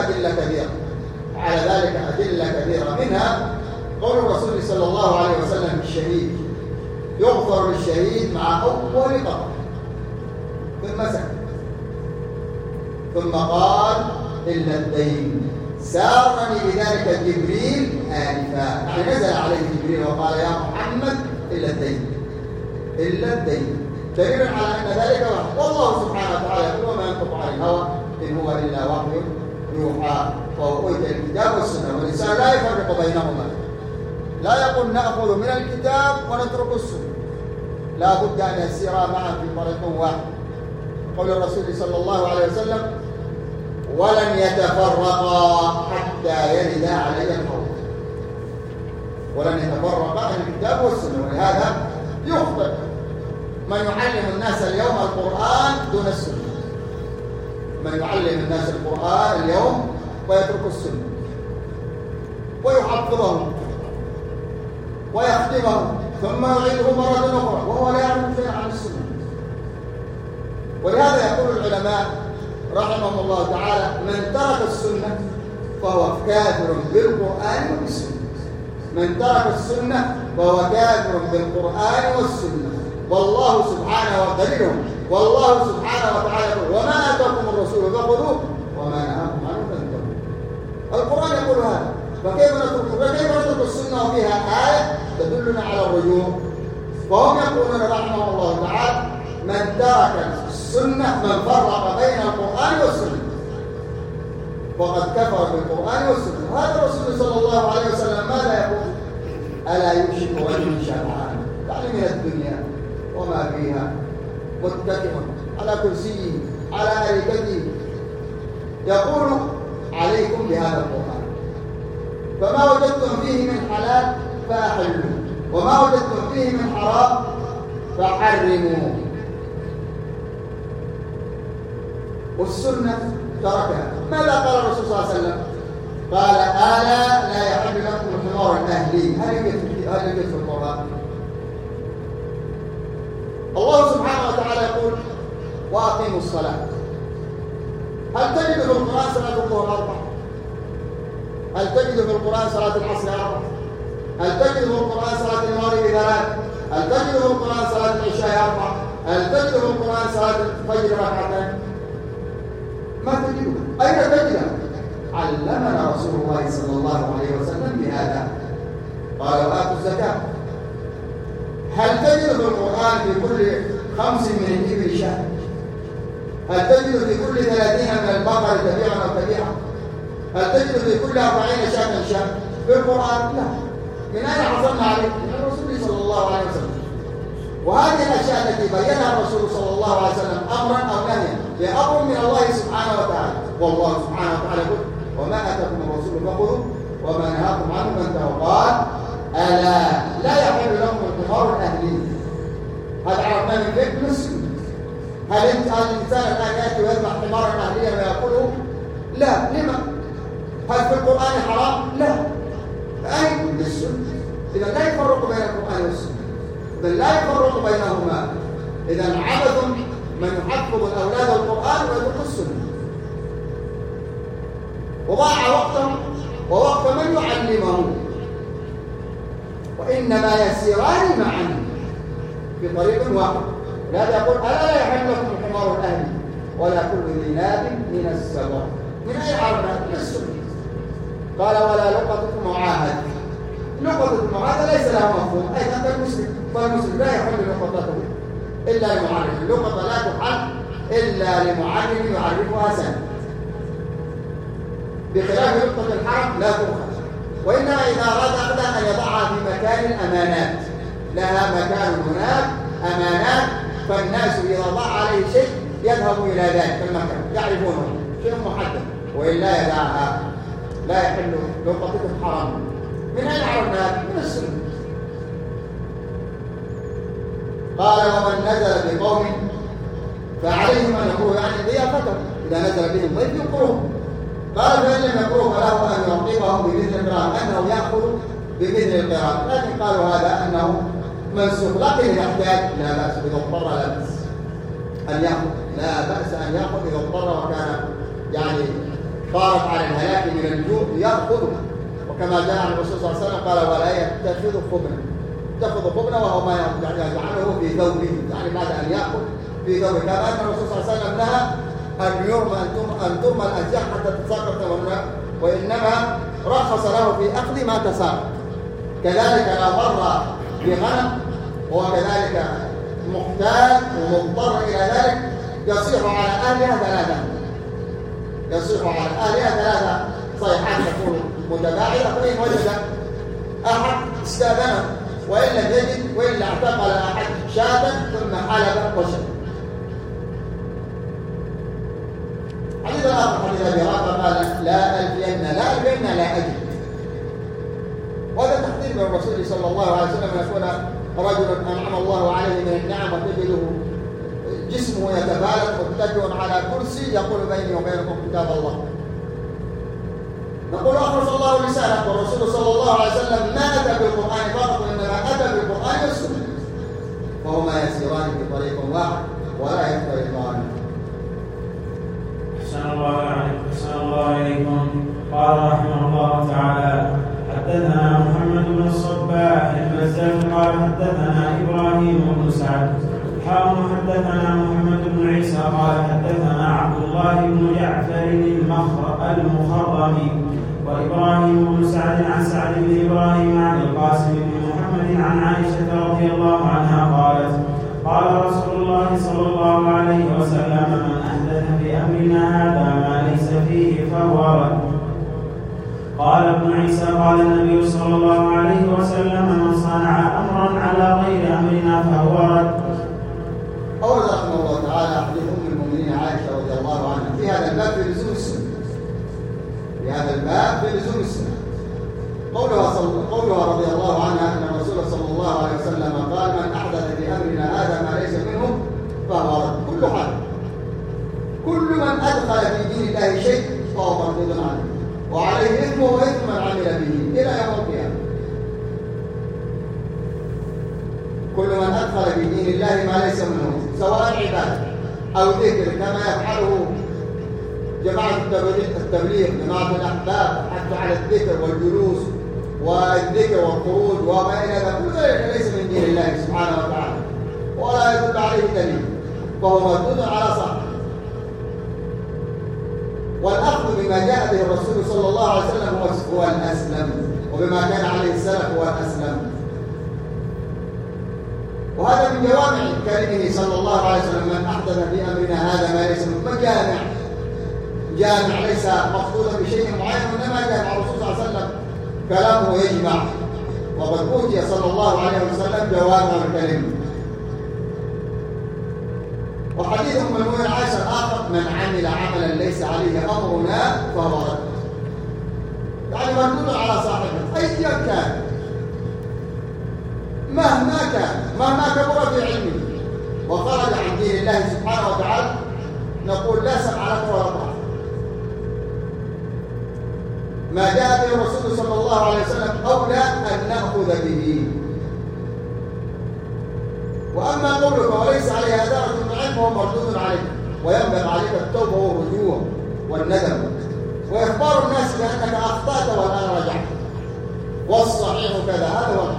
أدلة كثيرة، منها قول الرسول صلى الله عليه وسلم: الشهيد يغفر للشهيد مع أول قطع، ثم سكت، ثم قال: إلا الدين سارني بذلك جبريل آنفا. يعني نزل عليه جبريل وقال: يا محمد إلا الدين، إلا الدين، دليل على أن ذلك وحي. والله سبحانه وتعالى يقول: وما ينطق عن الهوى إن هو إلا وحي يوحى. وأوتي الكتاب والسنة، والإنسان لا يفرق بينهما، لا يقول نأخذ من الكتاب ونترك السنة، لا بد أن يسيرا معا في طريق واحد. قول الرسول صلى الله عليه وسلم: ولن يتفرقا حتى يرد علي الحوض. ولن يتفرقا عن الكتاب والسنة. ولهذا يخطئ من يعلم الناس اليوم القرآن دون السنة، من يعلم الناس القرآن اليوم ويترك السنة، ويحفظهم ويختمهم ثم يعيده مرة أخرى وهو لا يعلم شيئا عن السنة. ولهذا يقول العلماء رحمهم الله تعالى: من ترك السنة فهو كافر بالقرآن وبالسنة. من ترك السنة فهو كافر بالقرآن والسنة. والله سبحانه وتعالى والله سبحانه وتعالى يقول: وما آتاكم الرسول فخذوه وما نهاكم عنه فانتهوا. القرآن يقول هذا، فكيف نترك السنة وفيها آية تدلنا على الرجوع؟ فهم يقولون رحمه الله تعالى: من ترك السنة من فرق بين القرآن والسنة وقد كفر بالقرآن والسنة. هذا الرسول صلى الله عليه وسلم ماذا يقول؟ ألا يوشك رجل شبعان، يعني من الدنيا وما فيها، متكئ على كرسيه على أريكته، يقول عليكم بهذا القرآن، فما وجدتم فيه من حلال فأحلوا، وما وجدتم فيه من حرام فحرموا. والسنة تركها. ماذا قال الرسول صلى الله عليه وسلم؟ قال: ألا لا يحل لكم الحمار الأهلي. هل يوجد في القرآن؟ الله سبحانه وتعالى يقول: وأقيموا الصلاة. هل تجد في القرآن صلاة الظهر 4؟ هل تجد في القرآن صلاة العصر 4؟ هل تجد في القرآن صلاة المغرب 3؟ هل تجد في القرآن صلاة العشاء 4؟ هل تجد في القرآن صلاة الفجر 2؟ ما تجده. أين تجده؟ علمنا رسول الله صلى الله عليه وسلم بهذا. قال: وآتوا الزكاة. هل تجد في القرآن في كل 5 من الإبل شاة؟ هل تجد في كل 30 من البقر تبيعا أو تبيعا؟ هل تجد في كل 40 شاة؟ في القرآن لا. من أين حصلنا عليه؟ من الرسول صلى الله عليه وسلم. وهذه الأشياء التي بينها الرسول صلى الله عليه وسلم أمرا أو نهيا هي أمر من الله سبحانه وتعالى، والله سبحانه وتعالى يقول: وما آتاكم الرسول فخذوه وما نهاكم عنه فانتهوا. قال: ألا لا يحل لكم الحمار الأهلي. هذا عرفناه من فين؟ من السنة. هل الإنسان الآن يأتي ويذبح حمارا أهليا ويأكله؟ لا. لما؟ هل في القرآن حرام؟ لا. فأين من السنة؟ إذا لا يفرق بين القرآن والسنة، إذا لا يفرق بينهما. إذا عبث من يحفظ الأولاد القرآن ويترك السنة، وضاع وقته ووقت من يعلمه، وإنما يسيران معا في طريق واحد. لهذا يقول: ألا لا يحل لكم الحمار الأهلي ولا كل ذي ناب من السبع. من أي عرفنا؟ من السنة. قال: ولا لقطة معاهد. لقطة المعاهدة ليس لها مفهوم أيضا كالمسلم، فالمسلم لا يحل لقطته إلا لمعرف. اللقطة لا تحل إلا لمعرف يعرفها سنة، بخلاف لقطة الحرم لا تؤخذ، وإنما إذا أراد أخذها أن يضعها في مكان الأمانات، لها مكان هناك أمانات، فالناس إذا ضاع عليه شيء يذهب إلى ذلك المكان يعرفونه شيء محدد، وإلا يدعها. لا يحل لقطة الحرم. من أين عرفنا؟ من السنة. قال: ومن نزل بقوم فعليهم أن يقروا، يعني ضيافته، إذا نزل بهم ضيف يقروه. قال: فإن لم يقروه فله أن يعطيهم بمثل القراءة، أنه يأخذ بمثل القراءة. لكن قالوا هذا أنه منسوخ، لكن يحتاج لا بأس إذا اضطر، لا بأس أن يأخذ، لا بأس أن يأخذ إذا اضطر وكان يعني خارج على الهلاك من الجوع يأخذه، وكما جاء عن الرسول صلى الله عليه وسلم قال: ولا يتخذ خبنا. يتخذ خبنا وهو ما يجعله في ثوبه، يعني بعد أن يأخذ في ثوبه، كما أن الرسول صلى الله عليه وسلم نهى أن ترمى الأشياء حتى تتساقط ثمنها، وإنما رخص له في أخذ ما تساقط. كذلك لا ضر بغنم، وكذلك محتاج ومضطر إلى ذلك يصيح على أهلها 3، يصيح على أهلها 3 صيحات تكون متباعدة، فإن وجد أحد استأذنه، وإن لم يجد وإلا اعتقل أحد شاة ثم حلب وشرب. حديث الآخر حديث أبي هريرة قال: لا ألفين لا أجد. وهذا تحذير من الرسول صلى الله عليه وسلم أن يكون رجل أنعم الله عليه من النعم وتجده جسمه يتفالت متكئ على كرسي يقول: بيني وبينكم كتاب الله. نقول: أخرج الله لسانك، والرسول صلى الله عليه وسلم ما أتى بالقرآن فقط، وإنما أتى بالقرآن والسنة، وهما يسيران في طريق واحد ولا يفترقان. أحسن الله إليكم. قال رحمه الله تعالى: حدثنا محمد بن الصباح البزاز قال حدثنا إبراهيم بن سعد حدثنا محمد بن عيسى قال حدثنا عبد الله بن جعفر المخرمي وإبراهيم بن سعد عن سعد بن إبراهيم عن القاسم بن محمد عن عائشة رضي الله عنها قالت: قال رسول الله صلى الله عليه وسلم: من أحدث في أمرنا هذا ما ليس فيه فهو رد. قال ابن عيسى: قال النبي صلى الله عليه وسلم: من صنع أمرا على غير أمرنا فهو رد. كل من أدخل في دين الله ما ليس منه سواء عبادة أو ذكر كما يفعله جماعة التبليغ، جماعة الأحباب، حتى على الذكر والجلوس والذكر والخروج وما إلى ذلك، كل ذلك ليس من دين الله سبحانه وتعالى ولا يدل عليه دليل، فهو مردود على صاحبه. والأخذ بما جاء به الرسول صلى الله عليه وسلم هو الأسلم، وبما كان عليه السلف هو الأسلم. وهذا من جوامع كلمه صلى الله عليه وسلم: من أحدث في أمرنا هذا ما ليس منه. جامع ليس مقصودا بشيء معين، وإنما جامع الرسول صلى الله عليه وسلم كلامه يجمع، وقد أوتي صلى الله عليه وسلم جوامع الكلم. وحديث أم المؤمنين عائشة الآخر: من عمل عملا ليس عليه أمرنا فهو رد. يعني مردود على صاحبه أيا كان، مهما كبر في علمه وخرج عن دين الله سبحانه وتعالى، نقول لا سمع لك ولا طاعة. ما جاء به الرسول صلى الله عليه وسلم أولى أن نأخذ به. وأما قولك وليس عليه أدارة من علم فهو مردود عليك، وينبغي عليك التوبة والرجوع والندم وإخبار الناس بأنك أخطأت والآن رجعت، والصحيح كذا. هذا هو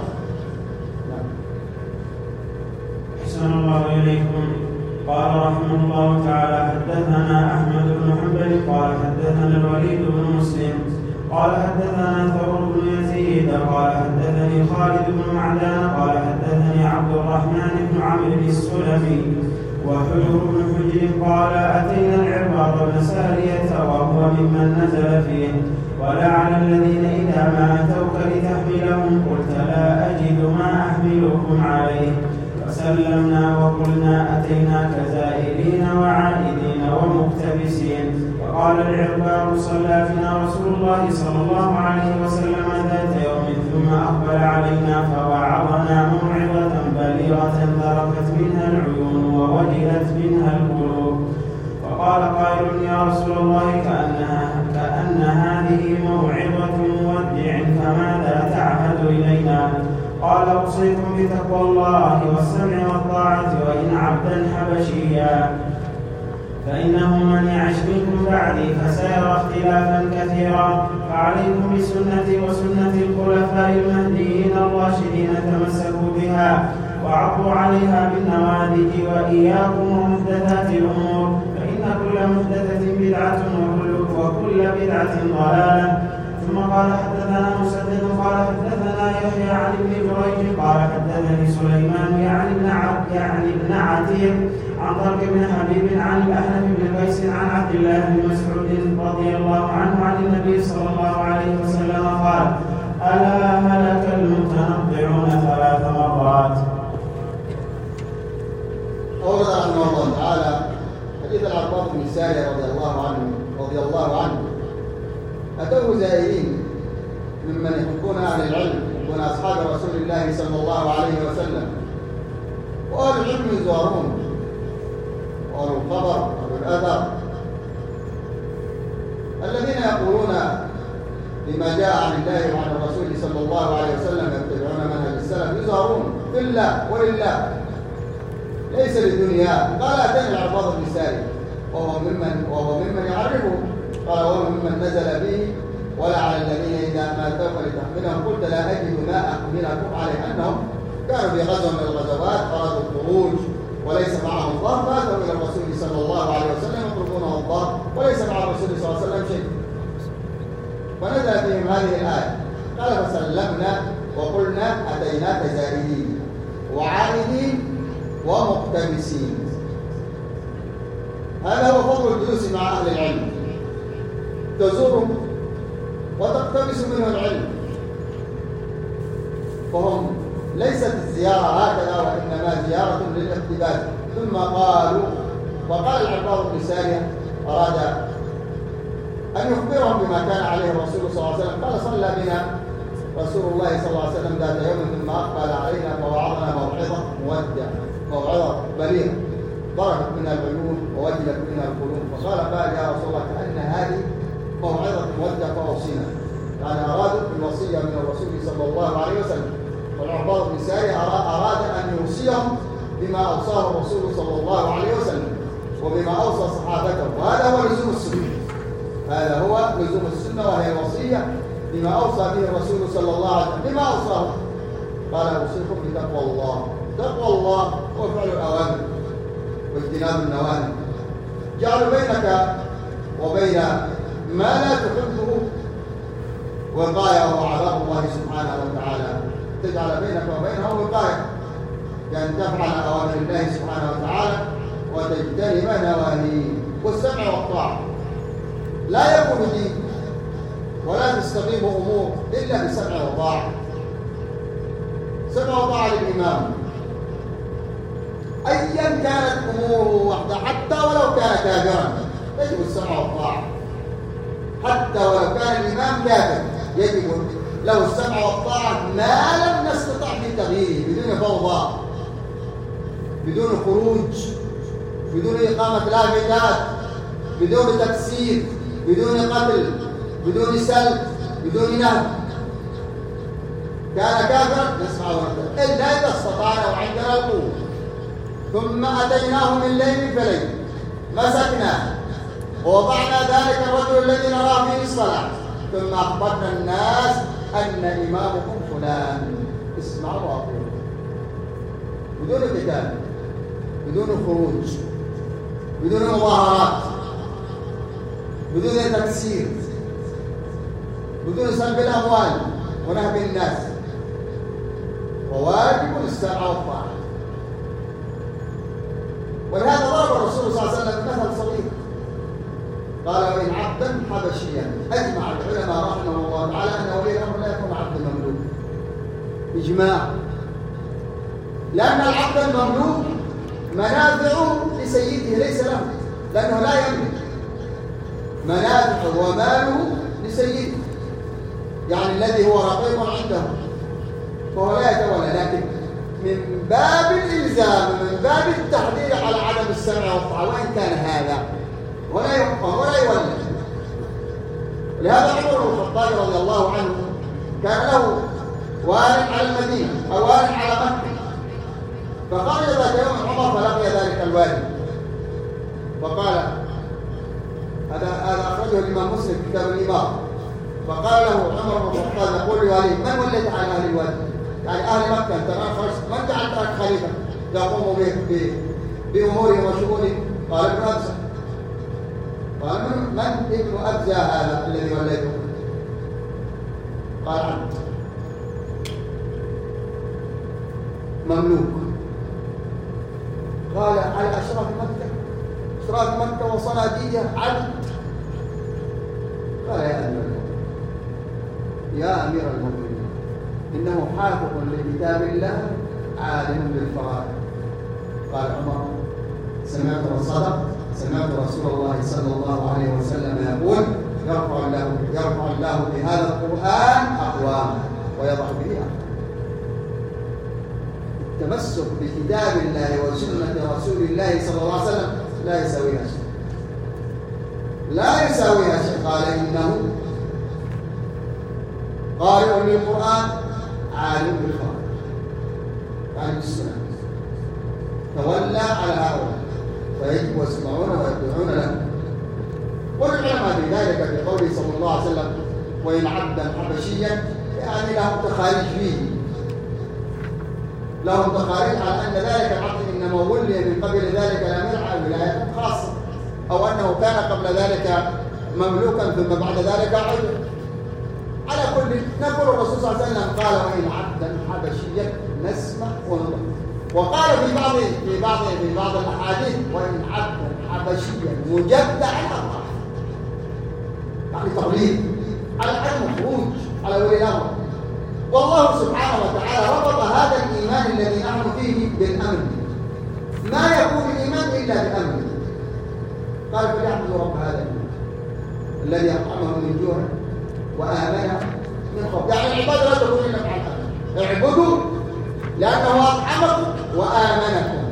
أحسن الله إليكم. قال رحمه الله تعالى: حدثنا أحمد بن حنبل قال حدثنا الوليد بن مسلم قال حدثنا ثور بن يزيد قال حدثني خالد بن معدان قال حدثني عبد الرحمن بن عمرو السلمي وحجر بن حجر قال: أتينا العباد بن سارية وهو ممن نزل فيه، ولعل الذين إذا ما أتوك لتحملهم قلت لا أجد ما أحملكم عليه، فسلمنا وقلنا أتيناك زائرين وعائدين ومقتبسين. فقال العرباض: صلى فينا رسول الله صلى الله عليه وسلم ذات يوم ثم أقبل علينا فوعظنا موعظة بليغة ذرفت منها العيون ووجلت منها القلوب. فقال قائل: يا رسول الله كأن هذه موعظة مودع، فماذا تعهد إلينا؟ قال: أوصيكم بتقوى الله والسمع والطاعة، وإن عبدا حبشيا، فإنه من يعش منكم بعدي فسيرى اختلافا كثيرا، فعليكم بسنتي وسنة الخلفاء المهديين الراشدين، تمسكوا بها وعضوا عليها بالنوادج، وإياكم ومحدثات الأمور، فإن كل محدثة بدعة وكل بدعة ضلالة. ثم قال: حدثنا مسدد قال حدثنا يحيى عن ابن جريج قال حدثني سليمان يعني ابن عتيق عن طلق بن حبيب عن الأحنف بن قيس عن عبد الله بن مسعود رضي الله عنه عن النبي صلى الله عليه وسلم قال: ألا هلك المتنطعون 3 مرات. أورد رحمه الله تعالى حديث العرباض بن سارية رضي الله عنه. أتوه زائرين ممن يحبون أهل العلم، يحبون أصحاب رسول الله صلى الله عليه وسلم، وأهل العلم يزورون، وأهل الخبر وأهل الأثر الذين يقولون بما جاء عن الله وعن الرسول صلى الله عليه وسلم، يتبعون منهج السلف، يزورون في الله ولله ليس للدنيا. قال: أتاني العرباض بن سارية وهو ممن يعرفه، قال: وهو ممن نزل به، ولعل الذين إذا ما أتوك لتحملهم قلت لا أجد ما أحملكم عليه. أنهم كانوا في غزوة من الغزوات أرادوا الخروج وليس معهم الله، فأتوا إلى الرسول صلى الله عليه وسلم يطلبونه الله وليس مع الرسول صلى الله عليه وسلم شيء، ونزل فيهم هذه الآية. قال: فسلمنا وقلنا أتيناك زائرين وعائدين ومقتبسين. هذا هو فضل الجلوس مع أهل العلم، تزورهم وتقتبس منه العلم، فهم ليست الزيارة هكذا وإنما زيارة للاقتباس. ثم وقال العرباض بن سارية أراد أن يخبرهم بما كان عليه الرسول صلى الله عليه وسلم. قال: صلى بنا رسول الله صلى الله عليه وسلم ذات يوم ثم أقبل علينا فوعظنا موعظة بليغة ضربت منها العيون ووجلت منها القلوب. فقال: يا رسول الله كأن هذه موعظة مودع فأوصينا. يعني أرادوا الوصية من الرسول صلى الله عليه وسلم، والعرباض بن سارية أراد أن يوصي بما أوصاه الرسول صلى الله عليه وسلم وبما أوصى صحابته، وهذا هو لزوم السنة. هذا هو لزوم السنة، وهي الوصية بما أوصى به الرسول صلى الله عليه وسلم. بما أوصاه قال أوصيكم بتقوى الله. تقوى الله هو فعل الأوامر واجتناب النواهي. جعل بينك وبين ما لا تحبه وقاية وعذاب الله سبحانه وتعالى. تجعل بينك وبينه وقاية، يعني تفعل أوامر الله سبحانه وتعالى وتجتنب نواهيه. والسمع والطاعة لا يكون دين ولا تستقيم أمور إلا بسمع وطاعة. سمع وطاعة للإمام أيا كانت أموره وحده، حتى ولو كان كافرا يجب السمع والطاعة. حتى ولو كان الإمام كافر يجب له السمع والطاعة ما لم نستطع في تغييره، بدون فوضى، بدون خروج، بدون إقامة لافتات، بدون تكسير، بدون قتل، بدون سلب، بدون نهب. كان كافرا نسمع ونطيع إلا إذا استطعنا وعندنا القوة. ثم أتيناه من ليل فليل مسكناه ووضعنا ذلك الرجل الذي نراه فيه الصلاة، ثم أخبرنا الناس أن إمامكم فلان، اسمعوا وأطيعوا، بدون قتال، بدون خروج، بدون مظاهرات، بدون تكسير، بدون سلب الأموال ونهب الناس. وواجب السمع والطاعة. ولهذا ضرب الرسول صلى الله عليه وسلم مثل صغير، قال وإن عبدا حبشيا. أجمع العلماء رحمه الله تعالى أن ولي الأمر لا يكون عبد مملوك، إجماع، لأن العبد المملوك منافعه لسيده ليس له، لأنه لا يملك. منافعه وماله لسيده، يعني الذي هو رقيق عنده فهو لا يتولى، لكن من باب الإلزام، من باب التحذير على عدم السمع والطاعة وإن كان هذا ولا يحكم ولا يولى. لهذا عمر بن الخطاب رضي الله عنه كان له وال على المدينة أو وال على مكة، فخرج ذات يوم عمر فلقي ذلك الوالي فقال، هذا أخرجه الإمام مسلم في كتاب الإمام، فقال له عمر بن الخطاب يقول لواليه من وليت على أهل الوادي؟ يعني أهل مكة أنت ما خرجت، من جعلتك خليفة يقوم بأمورهم وشؤونهم؟ قال ابن أبزة. قال من ابن أبزة هذا الذي وليته؟ قال عبد مملوك. قال على أشراف مكة، أشراف مكة وصناديدها عبد. قال يا أمير المؤمنين إنه حافظ لكتاب الله عالم بالفرائض. قال عمر سمعت وصدق، سمعت رسول الله صلى الله عليه وسلم يقول يرفع الله بهذا القرآن أقوام ويضع به آخر. التمسك بكتاب الله وسنة رسول الله صلى الله عليه وسلم لا يساويها شيء، لا يساويها شيء. قال إنه قارئ للقرآن عالم بالفرائض، يعني بالسنة، تولى على هؤلاء فيجب يسمعون ويطيعون له. والعلماء بذلك في قوله صلى الله عليه وسلم وإن عبدا حبشيا، يعني لهم تخاريج فيه، لهم تخاريج على أن ذلك العبد إنما ولي من قبل ذلك الأمير ولاية خاصة، أو أنه كان قبل ذلك مملوكا ثم بعد ذلك عبد. على كل نقول الرسول صلى الله عليه وسلم قال وإن عبدا حبشيا نسمع ونطيع. وقال في بعض الأحاديث وإن عبدا حبشيا مجدعا أطاع، يعني تغليظ على عدم الخروج على ولي الأمر. والله سبحانه وتعالى ربط هذا الإيمان الذي نحن فيه بالأمن، ما يكون الإيمان إلا بأمن. قال فليعبدوا رب هذا الإيمان الذي أطعمهم من جوع وآمنهم من خوف. يعني العبادة لا تكون إلا مع الأمن، اعبدوا لأنه أطعمكم وآمنكم.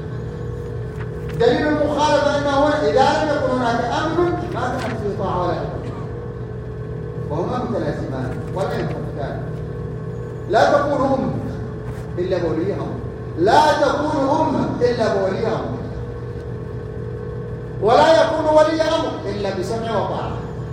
دليل المخالفة أنه إذا لم يكن هناك أمن ما كانت فيه طاعة ولا عبادة، وهما متلازمان ولا ينفكان. لا تكون أمة إلا بوليها، لا تكون أمة إلا بولي أمر، ولا يكون ولي أمر إلا بسمع وطاعة،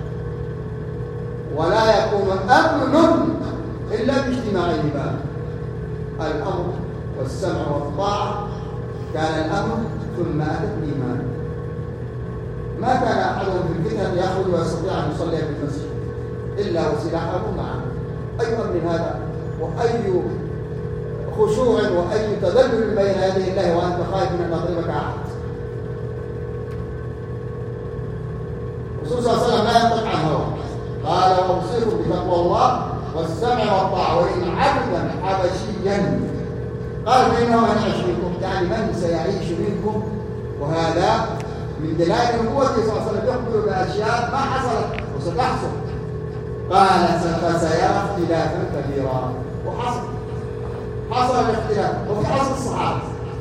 ولا يكون أمن إلا باجتماع العباد. الأمر والسمع والطاعة كان الأمر ثم أتى الإيمان. ما كان أحدهم في الفتنة يخرج ويستطيع أن يصلي في المسجد إلا وسلاحه معه. أي أمن هذا؟ وأي خشوع وأي تذلل بين يدي الله وأنت خايف من أن يضربك أحد. الرسول صلى الله عليه وسلم لا ينطق عن هوى، قال وأوصيكم بتقوى الله والسمع والطاعة وإن عبدا حبشيا قال فإنه من يعيش منكم، يعني من سيعيش منكم. وهذا من دلائل نبوته صلى الله عليه وسلم، يخبر بأشياء ما حصلت وستحصل. قال فسيرى اختلافا كبيرا، حصل الاختلاف وفي عصر الصحابة،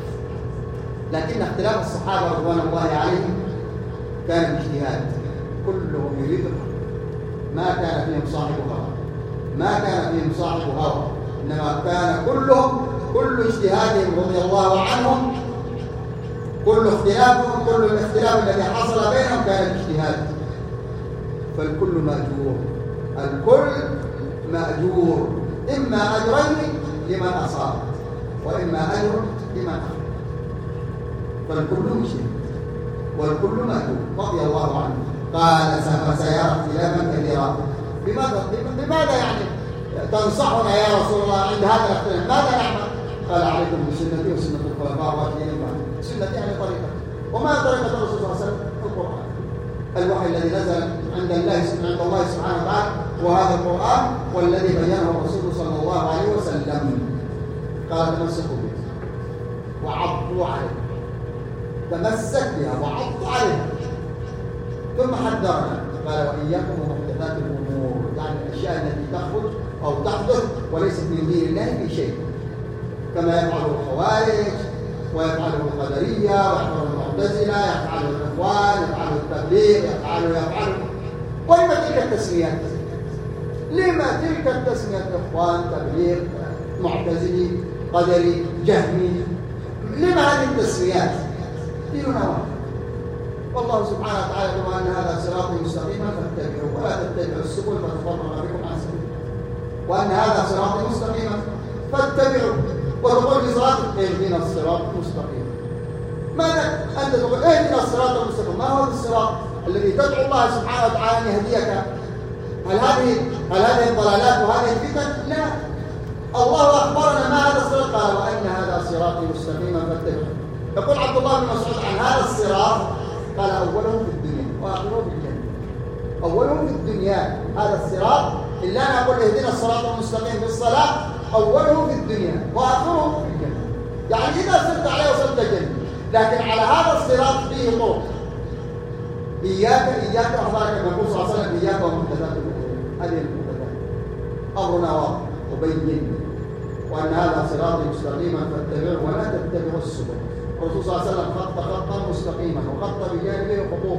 لكن اختلاف الصحابة رضوان الله عليهم كان باجتهاد، كلهم يريد الحق، ما كان فيهم صاحب هوى، ما كان فيهم صاحب هوى، إنما كان كل اجتهادهم رضي الله عنهم، كل اختلافهم، كل الاختلاف الذي حصل بينهم كان باجتهاد. فالكل مأجور، الكل مأجور، إما أجرين لمن أصاب وإما أجر لمن أخذ، فالكل مجتهد والكل مأجور رضي الله عنه. قال فسيرى اختلافا كثيرا. بماذا يعني تنصحنا يا رسول الله عند هذا الاختلاف؟ ماذا نعمل؟ قال عليكم بسنتي وسنة الخلفاء الراشدين من بعد. سنتي يعني طريقة. وما طريقة الرسول صلى الله عليه وسلم؟ القرآن، الوحي الذي نزل عند الله سبحانه وتعالى، وهذا القرآن والذي بينه الرسول صلى الله عليه وسلم. قال تمسكوا به وعضوا عليه، تمسك بها وعضوا عليها. ثم حذرنا قال وإياكم ومحدثات الأمور، يعني الأشياء التي تخرج أو تحدث وليست من دين الله في شيء، كما يفعله الخوارج ويفعله القدرية ويفعله المعتزلة، يفعله الإخوان، يفعله التبليغ، يفعله. ولما تلك التسميات؟ لما تلك التسميات؟ إخوان، تبليغ، معتزلي، قدري، جهمي، لما هذه التسميات؟ ديننا واحد، والله سبحانه وتعالى يقول أن هذا صراطي مستقيما فاتبعوه ولا تتبعوا السبل فتفرق بكم عن سبيله، وأن هذا صراطي مستقيما فاتبعوه. وتقول لصراطك اهدنا الصراط المستقيم. ماذا أنت تقول اهدنا الصراط المستقيم؟ ما هو الصراط الذي تدعو الله سبحانه وتعالى أن يهديك؟ هل هذه الضلالات وهذه الفتن؟ لا، الله أخبرنا ما هذا الصراط، قال وأن هذا صراطي مستقيما فاتبعوه. يقول عبد الله بن مسعود عن هذا الصراط قال أولهم في الدنيا وآخرهم في الجنة. أولهم في الدنيا هذا الصراط، إلا أن أقول اهدنا الصراط المستقيم في الصلاة، أولهم في الدنيا وآخرهم في الجنة. يعني إذا سرت عليه وصلت الجنة، لكن على هذا الصراط فيه طرق. إياك أخبارك النبي صلى الله عليه وسلم إياك ومحدثات الأمور، هذه المحدثات أمرنا واضح وبين، وأن هذا صراطي مستقيما فاتبعوه ولا تتبعوا السبل. الرسول صلى الله عليه وسلم خط مستقيما وخط بجانبه خطوط،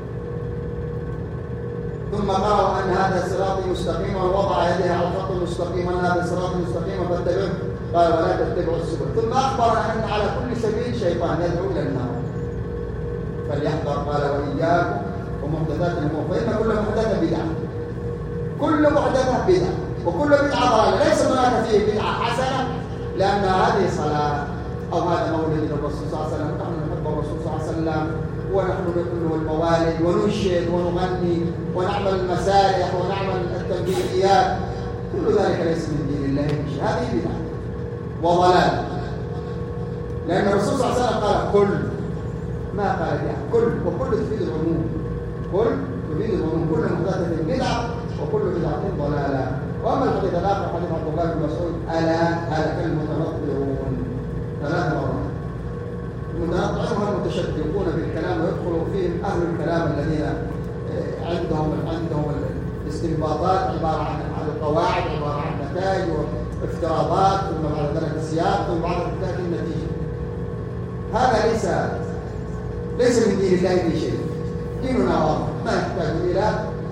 ثم قرأ أن هذا صراطي مستقيما ووضع يده على الخط المستقيم أن هذا صراطي مستقيما فاتبعوه، قال ولا تتبعوا السبل. ثم أخبر أن على كل سبيل شيطان يدعو إلى النار فليحذر. قال وإياكم ومحدثات الأمور فإن كل محدثة بدعة، كل محدثة بدعة، وكل بدعة ضلالة. ليس هناك فيه بدعة حسنة لأن هذه صلاة أو هذا مولد الرسول صلى الله عليه وسلم، نحن نحب الرسول صلى الله عليه وسلم ونحن نقول الموالد وننشد ونغني ونعمل المسارح ونعمل التمثيليات، كل ذلك ليس من دين الله شيء، هذه بدعة وضلال. لأن الرسول صلى الله عليه وسلم قال كل، ما قال بدعة، كل، وكل تفيد العموم، كل تفيد العموم، كل محدثة بدعة وكل بدعة ضلالة. وأما الحديث الآخر حديث عبد الله بن مسعود ألا هلك المتنطعون، 3 مرات. المتنطعون هم المتشدقون بالكلام ويدخل فيهم أهل الكلام الذين عندهم الاستنباطات عبارة عن القواعد، عبارة عن نتائج وافتراضات، ثم بعد ذلك السياق، ثم بعد ذلك النتيجة. هذا ليس من دين الله في شيء. ديننا واضح، ما يحتاج إلى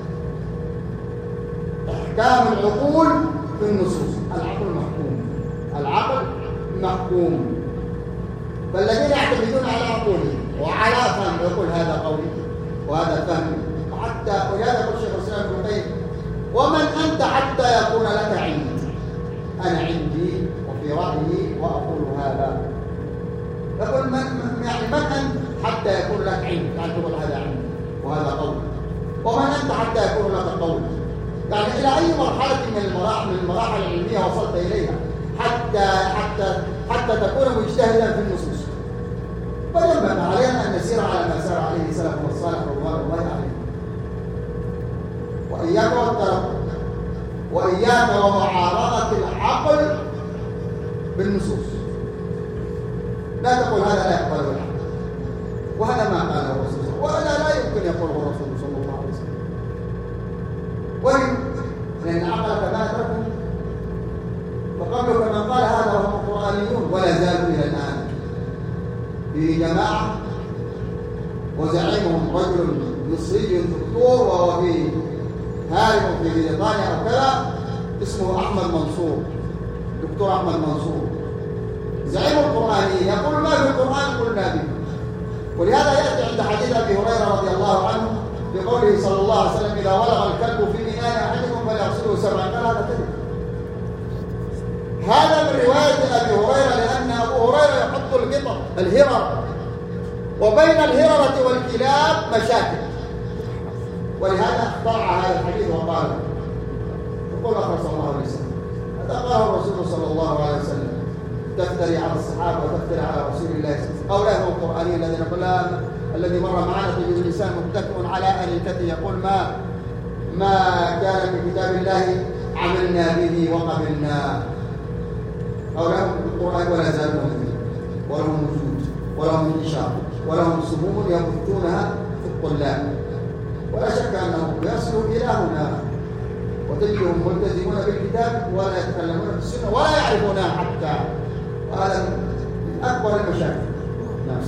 إحكام العقول في النصوص. العقل محكوم فالذين يعتمدون على عقولهم وعلى فهم يقول هذا قولي وهذا فهمي، وحتى ولهذا يقول شيخ الاسلام ابن القيم: ومن انت حتى يكون لك علم؟ انا عندي وفي رايي واقول هذا. يقول من انت حتى يكون لك علم؟ يعني تقول هذا علم وهذا قول. ومن انت حتى يكون لك قول؟ يعني الى اي مرحله من المراحل العلميه وصلت اليها حتى تكون مجتهدا في النصوص؟ فينبغي علينا ان نسير على ما سار عليه سلفنا الصالح رضوان الله عليه. واياك والتردد، واياك ومعارضه العقل بالنصوص. لا تقول هذا لا يقبل العقل، وهذا ما قاله الرسول، وهذا لا يمكن يقوله الرسول صلى الله عليه وسلم. لأن عقلك ما أدركه، فقبلك من قال هذا وهم قرآنيون ولا زالوا إلى الآن في جماعة وزعيمهم رجل مصري دكتور وهو في هارب في بريطانيا أو كذا، اسمه أحمد منصور، دكتور أحمد منصور، زعيم القرآنيين، يقول ما في القرآن قلنا به. ولهذا يأتي عند حديث أبي هريرة رضي الله عنه بقوله صلى الله عليه وسلم: إذا ولغ الكلب في إناء أحدكم فليغسله 7 قال هذا كذب. هذا من رواية أبي هريرة، لأن أبو هريرة يحط القطط الهرر، وبين الهررة والكلاب مشاكل، ولهذا اخترع هذا الحديث وقال: يقول أخر صلى الله عليه وسلم، هذا قاله الرسول صلى الله عليه وسلم: تفتري على الصحابة وتفتري على رسول الله. أولئك هم القرآنيين الذين قال الذي مر معنا تجد الإنسان متكئ على أريكته يقول ما كان في كتاب الله عملنا به وقبلنا. أولئك القرآن ولا زالوا فيه، ولهم وجود ولهم انتشار ولهم سموم يبثونها في الطلاب، ولا شك أنهم يصلوا إلى هنا، وتجدهم ملتزمون بالكتاب ولا يتكلمون في السنة ولا يعرفونها حتى، وهذا من أكبر المشاكل. نعم.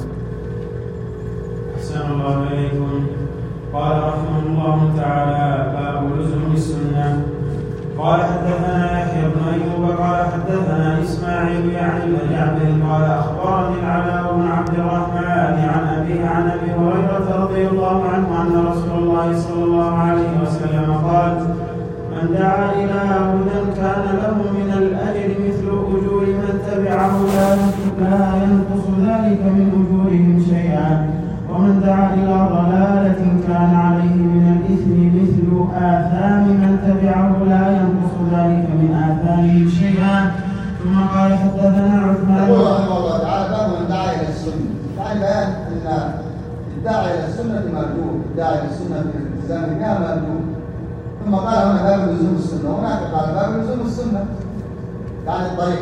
أحسن الله إليكم. قال رحمه الله تعالى: باب لزوم السنة. قال حدثنا يحيى بن أيوب قال حدثنا إسماعيل يعني بن جعفر قال أخبرني العلاء بن عبد الرحمن عن أبيه عن أبي هريرة رضي الله عنه أن رسول الله صلى الله عليه وسلم قال: من دعا إلى هدى كان له من الأجر مثل أجور من تبعه لا ينقص ذلك من أجورهم شيئا، ومن دعا إلى ضلالة كان عليه من الإثم مثل آثام من تبعه لا ينقص ذلك من آثامهم شيئا. ثم قال حدثنا عثمان. يقول رحمه الله تعالى: باب من دعا إلى السنة. يعني بيان أن الداعي إلى السنة مردود، الداعي إلى السنة في الالتزام بها مردود. ثم قال هنا باب لزوم السنة، هناك قال باب لزوم السنة، يعني الطريق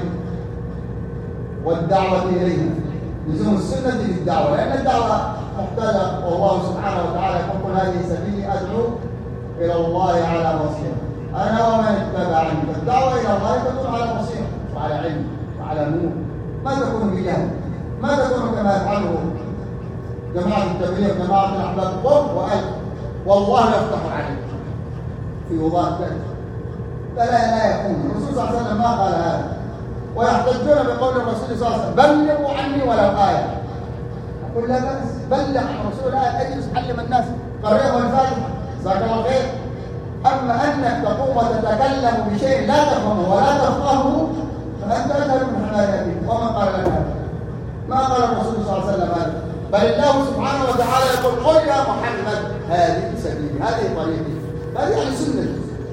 والدعوة إليها، لزوم السنة في الدعوة، لأن الدعوة محتاجة، والله سبحانه وتعالى يقول: هذه سبيلي أدعو إلى الله على بصيرة أنا ومن اتبعني. فالدعوة إلى الله تكون على بصيرة وعلى علم وعلى نور، ما تكون بجهل، ما تكون كما يفعله جماعة التبليغ جماعة الأحباب قم وألف والله يفتح عليك في وضاح ذلك. لا يكون. الرسول صلى الله عليه وسلم ما قال هذا، ويحتجون بقول الرسول صلى الله عليه وسلم: بلغوا عني ولو آية. أقول لا بأس، بلغ عن الرسول آية، اجلس علم الناس، قرئهم الفاتحة، جزاك الله خير. أما أنك تقوم وتتكلم بشيء لا تفهمه ولا تفقهه فأنت أجهل من حماية أبيك. ومن قال لك هذا؟ ما قال الرسول صلى الله عليه وسلم هذا، بل الله سبحانه وتعالى يقول: قل يا محمد هذه سبيلي، هذه طريقي، هذه يعني سنتي،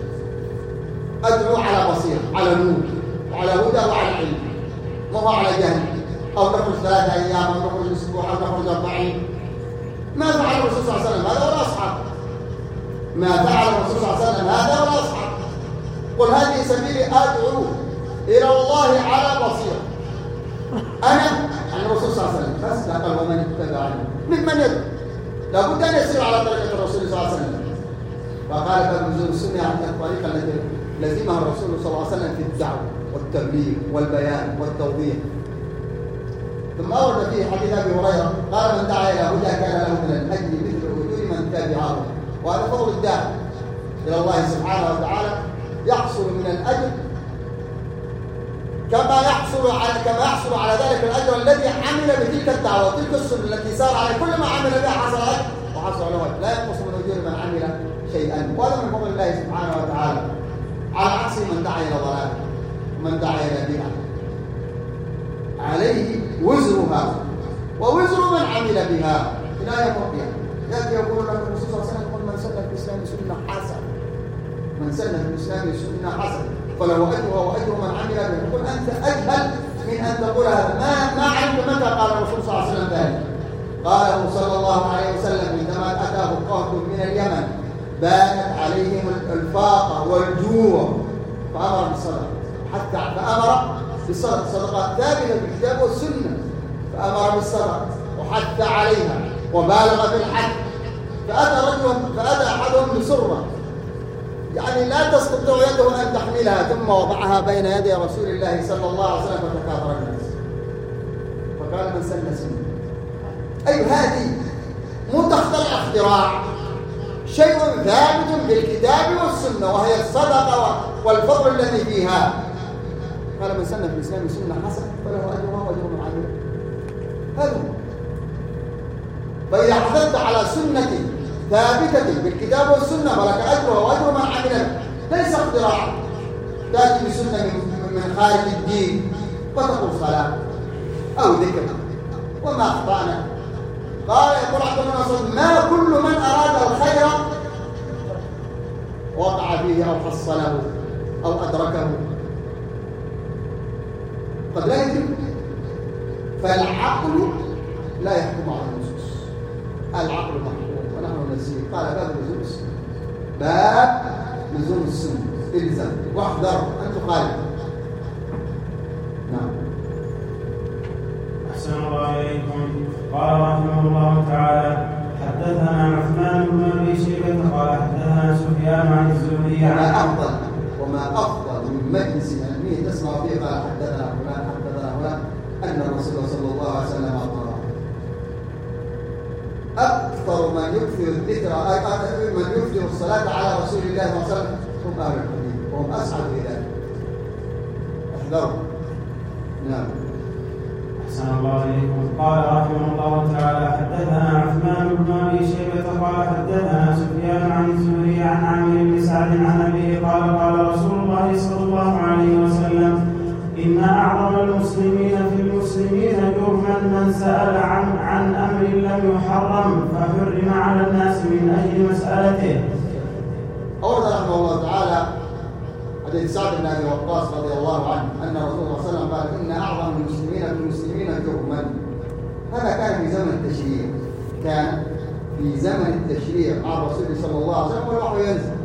أدعو على بصيرة، على نور وعلى هدى وعلى علم، ما هو على جهل، أو نخرج 3 أيام أو نخرج أسبوع أو نخرج 40. ما فعل الرسول صلى الله عليه وسلم هذا ولا أصحابه، ما فعل الرسول صلى الله عليه وسلم هذا ولا أصحابه. قل هذه سبيلي أدعو إلى الله على بصيرة أنا عن الرسول صلى الله عليه وسلم بس. لا قال: ومن اتبعني. من يدعو؟ لابد أن يسير على طريقة الرسول صلى الله عليه وسلم. فقال: فبلزوم السنة عن الطريقة التي لزمها الرسول صلى الله عليه وسلم في الدعوة والتبليغ والبيان والتوضيح. ثم أورد فيه حديث أبي هريرة قال: من دعا إلى هدى كان له من الأجر مثل أجور من تبعه. وهذا فضل الداعي إلى الله سبحانه وتعالى، يحصل من الأجر كما يحصل على ذلك الأجر الذي عمل بتلك الدعوة وتلك السنة التي سار عليه، كل ما عمل بها حصل أجر وحصل له، لا ينقص من أجور من عمل شيئا. وهذا من فضل الله سبحانه وتعالى، على عكس من دعا إلى ضلال ومن دعا إلى بدعة عليه وزرها ووزر من عمل بها إلى يوم القيامة. يأتي يقول لك الرسول صلى الله عليه وسلم: من سن في الإسلام سنة حسنة، من سن في الإسلام سنة حسنة فله أجرها وأجر من عمل بها. يقول أنت أجهل من أن تقول هذا، ما علمت متى قال الرسول صلى الله عليه وسلم ذلك. قاله صلى الله عليه وسلم عندما أتاه قوم من اليمن بانت عليهم الفاقة والجوع فأمر بالصدقة، فأمر بالصدقة، صدقات ثابتة بالكتاب والسنة، فأمر بالصدقة وحث عليها وبالغ في الحث. فأتى أحدهم بسرة يعني لا تستطيع يده أن تحملها، ثم وضعها بين يدي رسول الله صلى الله عليه وسلم فتكاثر الناس، فقال: من سن سنة. أي هذه مو تخترع اختراع، شيء ثابت بالكتاب والسنة، وهي الصدقة والفضل الذي فيها. قال: من سن في الإسلام سنة حسنة فله أجرها وأجر من عمله. هذا هو. فإذا حثت على سنة ثابتة بالكتاب والسنة فلك أجرها وأجر من عمله، ليس اختراعا تأتي بسنة من خارج الدين وتقول صلاة أو ذكر وما أخطأنا. قال يقول عبد الله بن مسعود: ما كل من أراد الخير وقع فيه أو حصله أو أدركه، قد لا يدرك. فالعقل لا يحكم على النصوص، العقل محكوم ونحن نسير. قال: باب لزوم السنة، باب لزوم السنة، الزم واحذر أن تخالف. نعم. أحسن الله إليكم. قال رحمه الله تعالى: حدثنا عثمان بن أبي شيبة قال حدثنا سفيان عن الزهري. وما أفضل من مجلس علمي تسمع فيه قال حدثنا فلان حدثنا فلان أن الرسول صلى الله عليه وسلم قال. أكثر من يكثر الذكر من يكثر الصلاة على رسول الله صلى الله عليه وسلم هم أهل الحديث وهم أسعد بذلك. احذروا. نعم. أحسن الله إليكم. قال رحمه الله تعالى: حدثنا عثمان بن أبي شيبة قال حدثنا سفيان عن الزهري عن عامر بن سعد عن أبيه قال: قال رسول الله صلى الله عليه وسلم: إن أعظم المسلمين في المسلمين جرما من سأل عن أمر لم يحرم فحرم على الناس من أجل مسألته. أورد رحمه الله تعالى حديث سعد بن أبي وقاص رضي الله عنه أن رسول الله صلى الله عليه وسلم قال: إن أعظم المسلمين في المسلمين جرما. هذا كان في زمن التشريع، كان في زمن التشريع مع الرسول صلى الله عليه وسلم والوحي ينزل.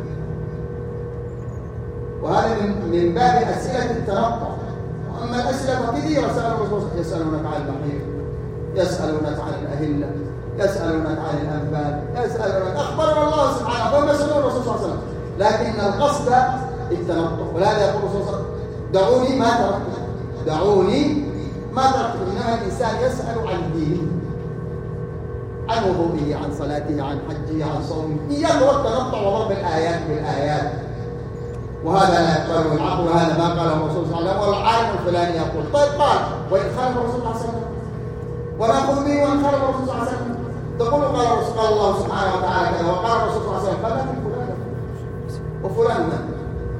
وهذا من باب أسئلة التنقع. وأما الأسئلة فكثيرة، يسألونك عن المحيط، يسألونك عن الأهلة، يسألونك عن الأنفال، يسألونك. أخبرنا الله سبحانه وهم يسألون الرسول صلى الله عليه وسلم، لكن القصد التنطع. ولهذا يقول الرسول صلى الله عليه وسلم: دعوني ما تركتكم، دعوني ما تركتكم. إنما الإنسان يسأل عن دينه، عن وضوئه، عن صلاته، عن حجه، عن صومه. إياك والتنطع وضرب الآيات بالآيات، وهذا لا يقبله العقل. وهذا ما قاله الرسول صلى الله عليه وسلم. والعالم الفلاني يقول. طيب قال وإن خالف الرسول صلى الله عليه وسلم ونأخذ به وإن خالف الرسول صلى الله عليه وسلم. تقول قال الله سبحانه وتعالى كذا وقال الرسول صلى الله عليه وسلم. قال لكن فلان وفلان من؟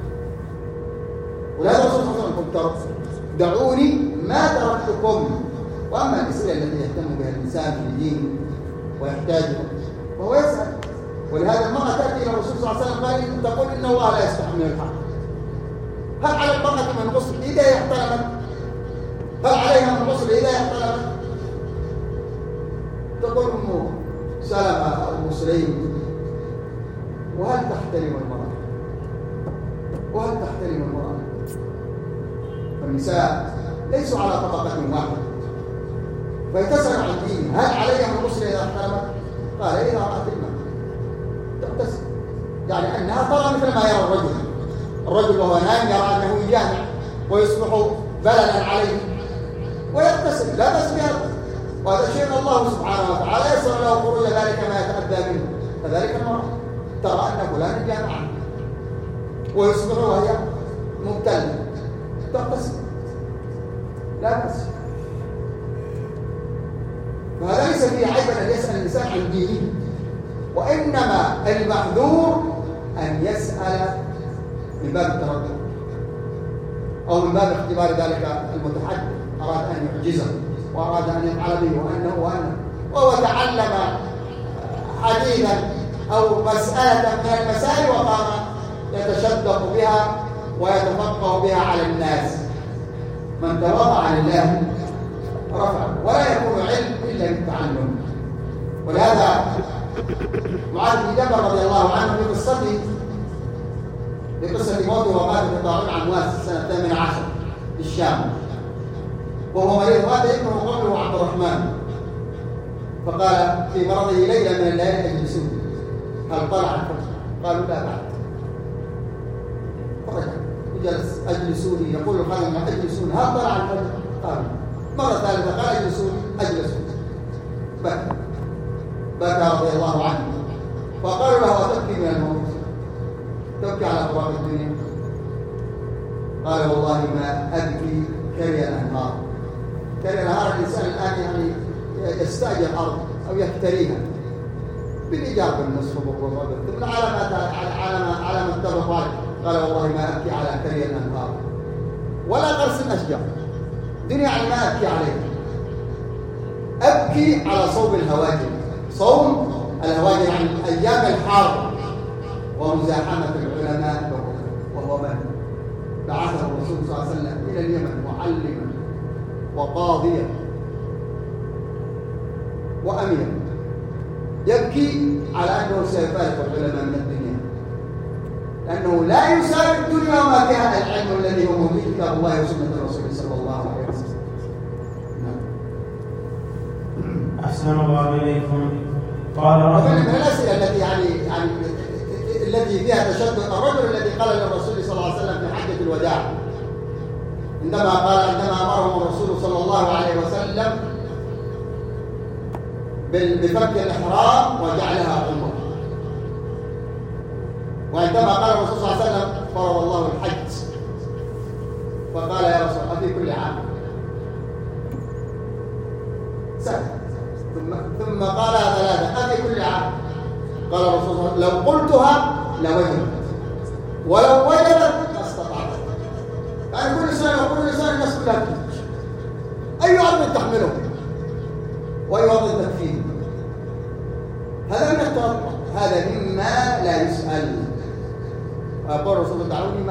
ولهذا الرسول صلى الله عليه وسلم قال: دعوني ما تركتكم. وأما الأسئلة التي يهتم بها الإنسان في دينه ويحتاجها وهو يسأل. ولهذا المرأة تأتي إلى الرسول صلى الله عليه وسلم قال: تقول إن الله لا يستحمل الحق. هل على المرأة من غسل إذا احتلمت؟ هل عليها من غسل إذا احتلمت؟ تقول أم سلمة أو أم سليم: وهل تحترم المرأة؟ وهل تحترم المرأة؟ فالنساء ليسوا على طبقة واحدة، فيتسأل عن دينها: هل عليها من غسل إذا احتلمت؟ قال: إذا رأت الماء تغتسل. يعني أنها ترى مثل ما يرى الرجل وهو نائم يرى أنه يجامع ويصبح بللا عليه ويغتسل، لا بأس بهذا. وهذا شيء الله سبحانه وتعالى يسر له خروج ذلك ما يتأذى منه. كذلك المرأة ترى أن فلان جامع ويصبح وهي مبتلة تغتسل. لا بأس. فهذا ليس فيه عيبا أن يسأل الإنسان عن دينه، وإنما المحذور أن يسأل من باب التردد أو من باب اختبار ذلك المتحدث، أراد أن يعجزه وأراد أن يفعل به وأنه وهو تعلم حديثا أو مسألة من المسائل وقام يتشدق بها ويتفقه بها على الناس. من تواضع لله رفع، ولا يكون علم إلا بالتعلم. ولهذا معاذ بن جبل رضي الله عنه في قصته، بقصة موته وفاته في طاعون عمواس سنة 18 في الشام، وهو مريض مات ابنه قبله عبد الرحمن، فقال في مرضه ليلة من الليالي اجلسوني، هل طلع الفجر؟ قالوا لا بعد. فرجع وجلس اجلسوني، يقول الخادم اجلسوني، هل طلع الفجر؟ قالوا. مرة ثالثة قال اجلسوني، اجلسوا. بكى رضي الله عنه، فقالوا له أتبكي من الموت؟ تبكي على فراق الدنيا؟ قال والله ما أبكي كري الأنهار. كري الأنهار الإنسان الآن يعني يستأجر أرض أو يفتريها بالإيجار بالنصف بالربع على ما اتفق عليه. قال والله ما أبكي على كري الأنهار ولا قرص الأشجار، دنيا يعني ما أبكي عليها، أبكي على صوب الهواجر. صوم الهواجر عن أيام الحرب ومزاحمة العلماء، وهو من بعثه الرسول صلى الله عليه وسلم إلى اليمن معلما وقاضيا وأميرا، يبكي على أنه سيفارق العلماء من الدنيا، لأنه لا يساوي الدنيا وما فيها العلم الذي هو موجود في كتاب الله وسنة الرسول صلى الله عليه وسلم. أحسن الله إليكم. قال من الأسئلة التي يعني التي فيها تشدد، الرجل الذي قال للرسول صلى الله عليه وسلم في حجة الوداع عندما أمرهم الرسول صلى الله عليه وسلم بفك الإحرام وجعلها عمرة، وعندما قال الرسول صلى الله عليه وسلم فرض الله الحج، فقال يا رسول أفي كل عام؟ سهل. ثم قال ثلاثة أفي كل عام؟ قال الرسول صلى الله عليه وسلم لو قلتها لوجبت ولو وجبت لاستطعت. يعني كل سنة وكل سنة الناس كلها تحج، أي أرض تحمله وأي أرض تكفيه. هذا من التوقع، هذا مما لا يسأل. ويقول الرسول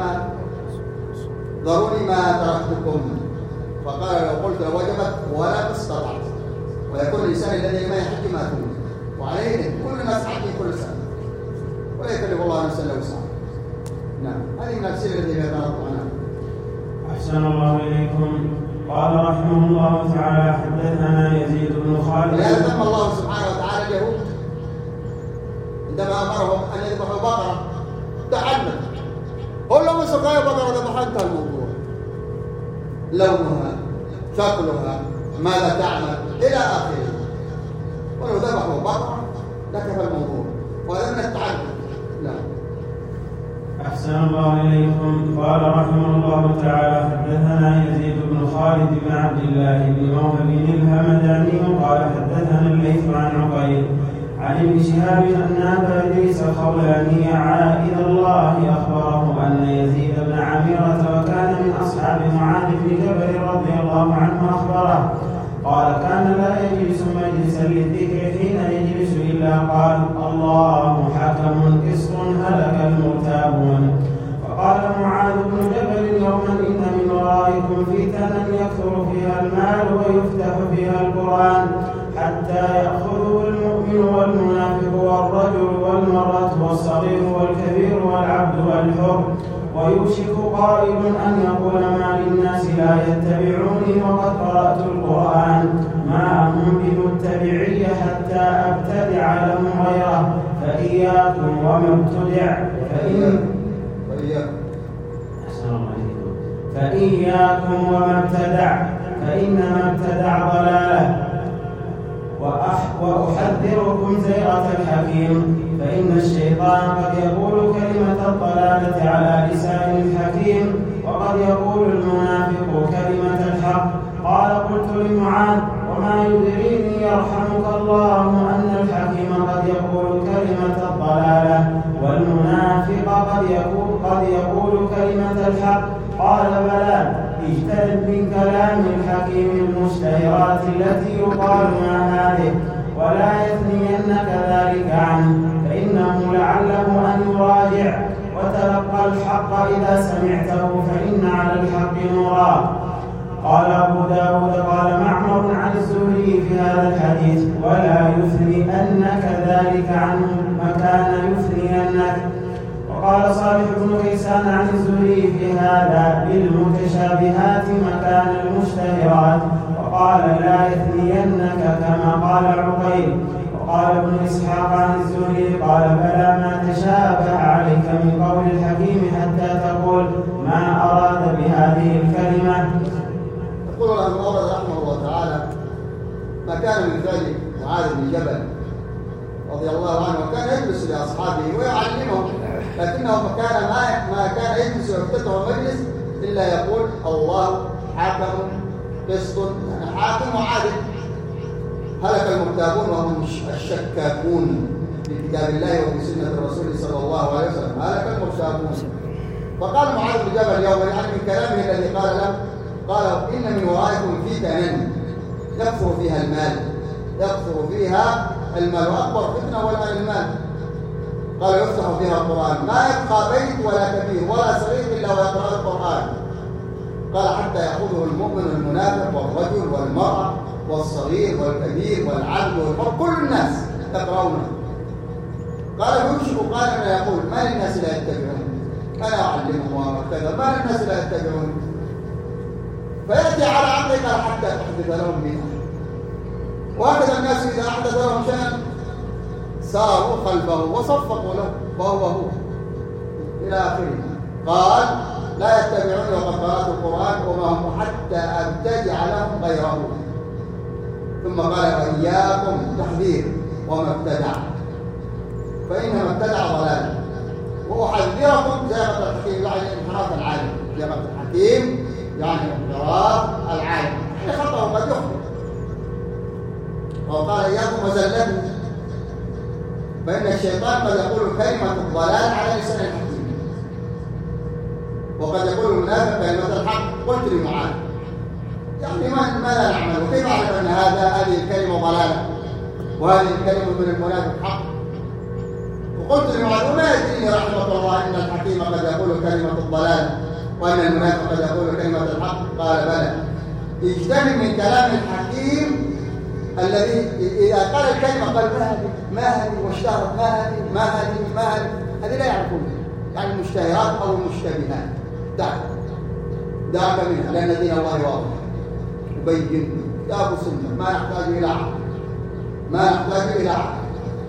ضروني ما تركتكم، فقال لو قلت لوجبت ولا استطعت. ويكون الإنسان الذي ما يحج ما تموت، وعليه كل الناس حجين كل سنة ولا يكلف الله نفسا الا وسعها. نعم، هذه من الأسئلة التي يتنطق عنها. أحسن الله إليكم. قال رحمه الله تعالى حدثنا يزيد بن خالد. ولهذا ذم الله سبحانه وتعالى اليهود عندما أمرهم أن يذبحوا بقرة تعمد، قل لهم سقايا بقرة ذبحها، انتهى الموضوع. لونها، شكلها، ماذا تعمل إلى آخره. ولو ذبحوا بقرة لكفى الموضوع، وهذا من التعدد. لا. أحسن الله إليكم. قال رحمه الله تعالى حدثنا يزيد بن خالد بن عبد الله بن موهب الهمداني قال حدثنا الليث عن عقيل عن ابن شهاب أن أبا إدريس الخولاني عائذ الله أخبره أن يزيد بن عميرة وكان من أصحاب معاذ بن جبل رضي الله عنه أخبره قال كان لا يجلس مجلسا للذكر حين يجلس إلا قال الله حكم قسط هلك المرتابون. فقال معاذ بن جبل يوما إن من ورائكم فتنا يكثر فيها المال ويفتح فيها القرآن حتى يأخذه المؤمن والمنافق والرجل والمرأة والصغير والكبير والعبد والحر، ويوشك قائل أن يقول ما للناس لا يتبعوني وقد قرأت القرآن ما هم بمتبعي حتى أبتدع لهم غيره، فإياكم وما ابتدع فإياكم وما ابتدع فإنما ابتدع ضلاله، وأحذركم زيغة الحكيم، فإن الشيطان قد يقول كلمة الضلالة على لسان الحكيم وقد يقول المنافق كلمة الحق. قلت لمعاذ: وما يدريني يرحمك الله أن الحكيم قد يقول كلمة الضلالة والمنافق قد يقول كلمة الحق؟ قال: بلى، اجتنب من كلام الحكيم المشتهرات التي يقال ما هذه، ولا يثنينك ذلك عنه، فإنه لعله أن يراجع، وتلقى الحق إذا سمعته، فإن على الحق نورا. قال أبو داود: قال معمر عن الزهري في هذا الحديث: ولا يثنينك ذلك عنه مكان يثنينك. وقال صالح بن كيسان عن الزهري في هذا: بالمتشابهات مكان المشتهرات. وقال: لا يثنينك كما قال عقيل. وقال ابن إسحاق عن الزهري: قال: بلى، ما تشابه عليك من قول الحكيم حتى تقول ما أراد بهذه الكلمة. يقول الإمام رحمه الله تعالى: ما كان من فعل معاذ بن جبل رضي الله عنه، وكان يجلس لأصحابه ويعلمهم، لكنه ما كان يجلس ويفتتح المجلس إلا يقول: الله حاكم قسط، يعني حاكم وعادل. هلك المرتابون وهم الشكاكون في كتاب الله وفي سنة الرسول صلى الله عليه وسلم، هلك المرتابون. فقال معاذ بن جبل يوما، يعني من كلامه الذي قال له، قال: إن من ورائكم فتنا يكثر فيها المال، يكثر فيها المال، وأكبر فتنة هو المال. قال: يفتح فيها القرآن، ما يبقى بيت ولا كبير ولا صغير إلا ويقرأ القرآن. قال: حتى يأخذه المؤمن والمنافق والرجل والمرأة والصغير والكبير والعبد والحر، كل الناس يقرؤونه. قال: يوشك قال أن يقول: ما للناس لا يتبعون؟ أنا أعلمهم وكذا، ما للناس لا يتبعون؟ فيأتي على عقلك حتى تحدث لهم بها. وهكذا الناس إذا أحدث لهم شيئا ساروا خلفه وصفقوا له وهو إلى آخره. قال: لا يتبعوني وقد قرأت القرآن وما هم حتى أبتدع لهم غيره. ثم قال: وإياكم تحذير وما ابتدع، فإنما ابتدع ضلالا، وأحذركم زيغة الحكيم، يعني انحراف العالم. زيغة الحكيم يعني انحراف العالم، يعني خطأه قد يخطئ. وقال: إياكم وزلته، فإن الشيطان قد يقول كلمة الضلال على لسان الحكيم، وقد يقول المنافق كلمة الحق. قلت لمعاذ: يعني ماذا نعمل؟ وكيف أعرف أن هذه الكلمة ضلالة وهذه الكلمة من المنافق حق؟ وقلت لمعاذ: وما يدريني رحمة الله أن الحكيم قد يقول كلمة الضلال وأن المنافق قد يقول كلمة الحق؟ قال: بلى، اجتنب من كلام الحكيم الذي إذا قال الكلمة قال ما هذه واشتهرت، ما هذه هذه لا يعرفون، يعني المشتهرات أو المشتبهات. دعك منها، لأن دين الله واضح وبين، كتاب السنة، ما نحتاج إلى عقل.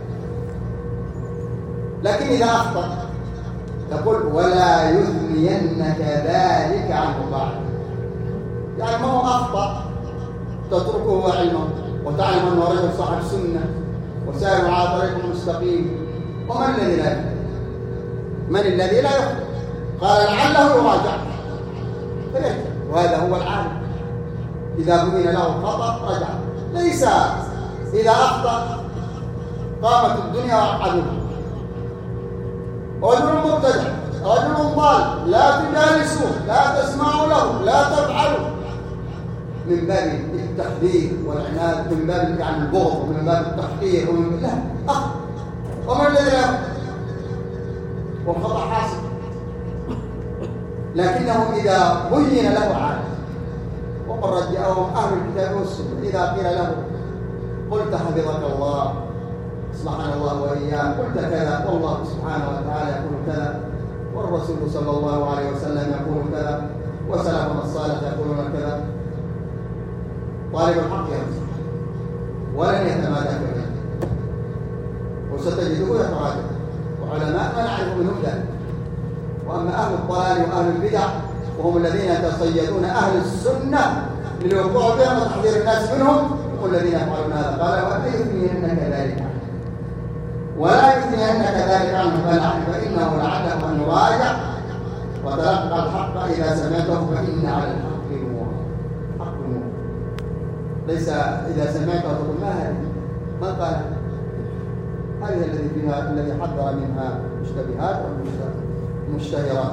لكن إذا أخطأ يقول: ولا يثنينك ذلك عنه بعد. يعني ما هو أخطأ تتركه علمه وتعلم أنه رجل صاحب سنة وسائر على طريق مستقيم. ومن الذي لا يخطئ؟ من الذي لا يخطئ؟ قال: لعله يراجع فيرجع، وهذا هو العالم. إذا بين له الخطأ رجع، ليس إذا أخطأ قامت الدنيا وعدوه. رجل مبتدع، رجل ضال، لا تجالسوه، لا تسمعوا له، لا تفعلوا، من باب التحذير والعناد، من باب يعني البغض، ومن باب التحقير، ومن لا ومن الذي لا والخطأ حاصل. لكنه إذا بين له عالم، وقد رجعهم أهل الكتاب والسنة، إذا قيل له: قلت حفظك الله، اصلحنا الله وإياك، قلت كذا، والله سبحانه وتعالى يقول كذا، والرسول صلى الله عليه وسلم يقول كذا، وسلفنا الصالح يقولون كذا، طالب الحق يرجع ولن يتمادى كذا، وستجده يتراجع، وعلماء ما نعرف منهم ذلك. وأما أهل الضلال وأهل البدع وهم الذين يتصيدون أهل السنة للوقوع بهم وتحذير الناس منهم، هم الذين يفعلون هذا. قال: ولا يثنينك ذلك، ولا يثنينك ذلك عنه، فإنه لعله أن يراجع، وتلقى الحق إذا سمعته، فإن على الحق نور. حق نور. ليس إذا سمعت وتقول ما هذه؟ من قال؟ هذه الذي حذر منها مشتبهات أو مشتهرات.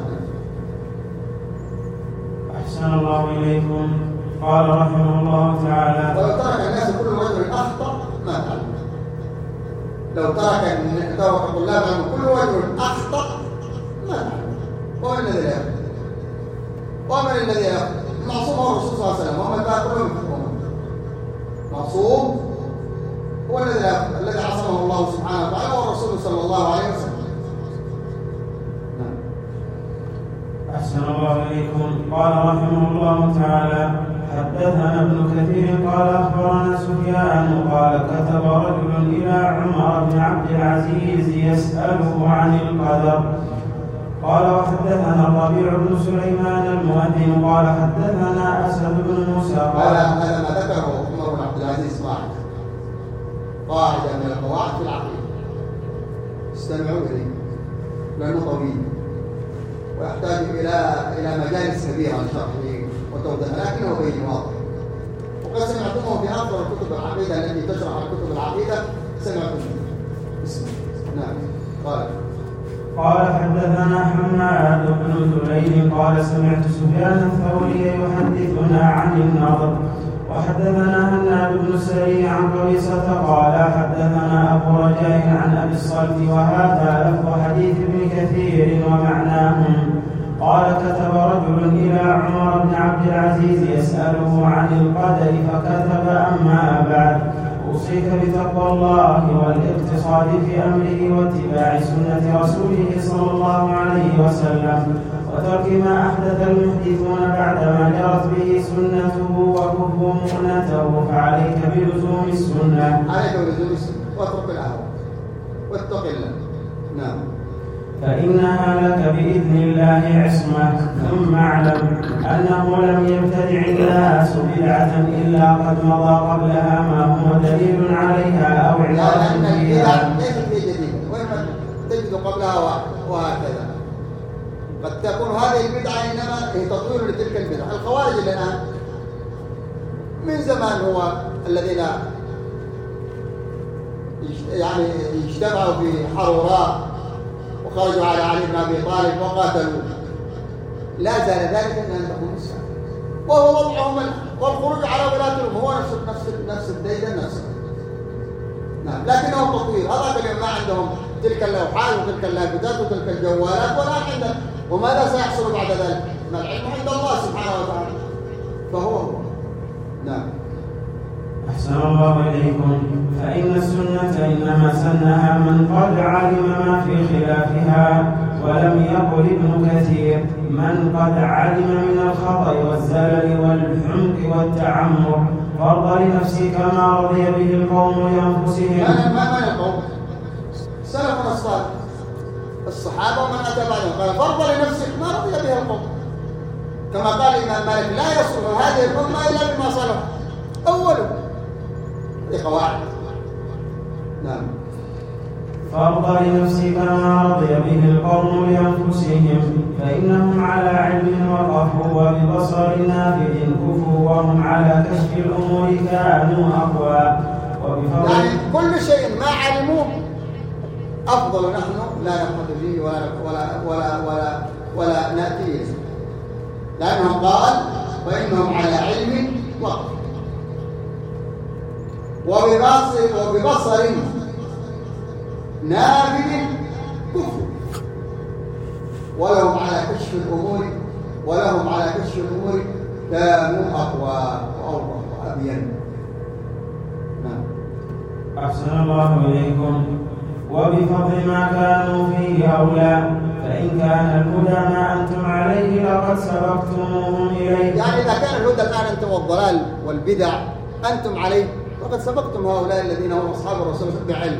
أحسن الله إليكم. قال رحمه الله تعالى: ولو ترك الناس كل رجل أخطأ ما تعلم. لو ترك الطلاب كل رجل أخطأ ما تعلم. ومن الذي لا يخطأ؟ ومن الذي يخطأ؟ معصوم هو الرسول صلى الله عليه وسلم، ومن ذاك كلهم يخطئون. معصوم هو الذي عصمه الله سبحانه وتعالى، هو الرسول صلى الله عليه وسلم. أحسن الله إليكم. قال رحمه الله تعالى: حدثنا ابن كثير قال أخبرنا سفيان قال: كتب رجل إلى عمر بن عبد العزيز يسأله عن القدر. قال: وحدثنا الربيع بن سليمان المؤذن قال: حدثنا أسد بن موسى قال: هذا ما ذكره عمر بن عبد العزيز قاعدة من القواعد في العقيدة، استمعوا إليه لأنه طويل ويحتاج إلى مجالس كبيرة لشرحه وتوضيحه، لكنه بين واضح. وقد سمعتموه في أفضل كتب العقيدة التي تشرح كتب العقيدة، سمعتموه. نعم. قال: حدثنا حماد بن ذليل قال: سمعت سفيان الثوري يحدثنا عن النضر. وحدثنا هناد بن سري عن قبيصة قال: حدثنا أبو رجاء عن أبي الصلت، وهذا لفظ حديث ابن كثير ومعناهم. قال: كتب رجل إلى عمر بن عبد العزيز يسأله عن القدر فكتب: أما بعد، أوصيك بتقوى الله والاقتصاد في أمره واتباع سنة رسوله صلى الله عليه وسلم، وترك ما أحدث المحدثون بعدما جرت به سنته وكفوا مؤنته، فعليك بلزوم السنة. عليك بلزوم السنة واترك الأهواء واتق الله. نعم. فإنها لك بإذن الله عصمة. ثم اعلم أنه لم يبتدع الناس بدعة إلا قد مضى قبلها ما هو دليل عليها أو عبادة فيها. ليست هي جديدة، وإنما تجد قبلها وهكذا. قد تكون هذه البدعة إنما هي تطوير لتلك البدعة. الخوارج الآن من زمان هو الذين يعني اجتمعوا في حروراء وخرجوا على علي بن أبي طالب وقاتلوا. لا زال ذلك من عندهم الإسلام، وهو وضعهم والخروج على ولاة الأمور هو نفس الديدن نفسه. نعم. لكنهم تطوير. هذا اليوم ما عندهم تلك اللوحات وتلك اللافتات وتلك الجوالات ولا عندهم. وماذا سيحصل بعد ذلك؟ ما العلم عند الله سبحانه وتعالى، فهو. نعم. أحسن الله إليكم. فإن السنة إنما سنها من قد علم ما في خلافها، ولم يقل ابن كثير من قد علم من الخطأ والزلل والحمق والتعمق، فرض لنفسه كما رضي به القوم لأنفسهم. من القوم؟ سلفنا الصالح الصحابة ومن أتى بعدهم. قال: فرض لنفسه ما رضي به القوم، كما قال الإمام مالك: لا يصلح هذه الأمة إلا بما صلح أوله. هذه قواعد. نعم. فرض لنفسه كما رضي به القوم لأنفسهم، فإنهم على علم وقفوا وببصر نافذ كفوا، وهم على كشف الأمور كانوا أقوى. يعني كل شيء ما علموه أفضل، نحن لا نحمد به ولا نأتي إليه، لأنه قال: فإنهم على علم وقف وببصر نافذ كفر، ولهم على كشف الأمور كانوا أقوى وأوضح وأبين. نعم. أحسن الله إليكم. وبفضل ما كانوا فيه أولى، فإن كان الهدى ما أنتم عليه لقد سبقتموهم إليه. يعني إذا كان الهدى الآن أنتم والضلال والبدع أنتم عليه، وقد سبقتم هؤلاء الذين هم أصحاب الرسول بعلم.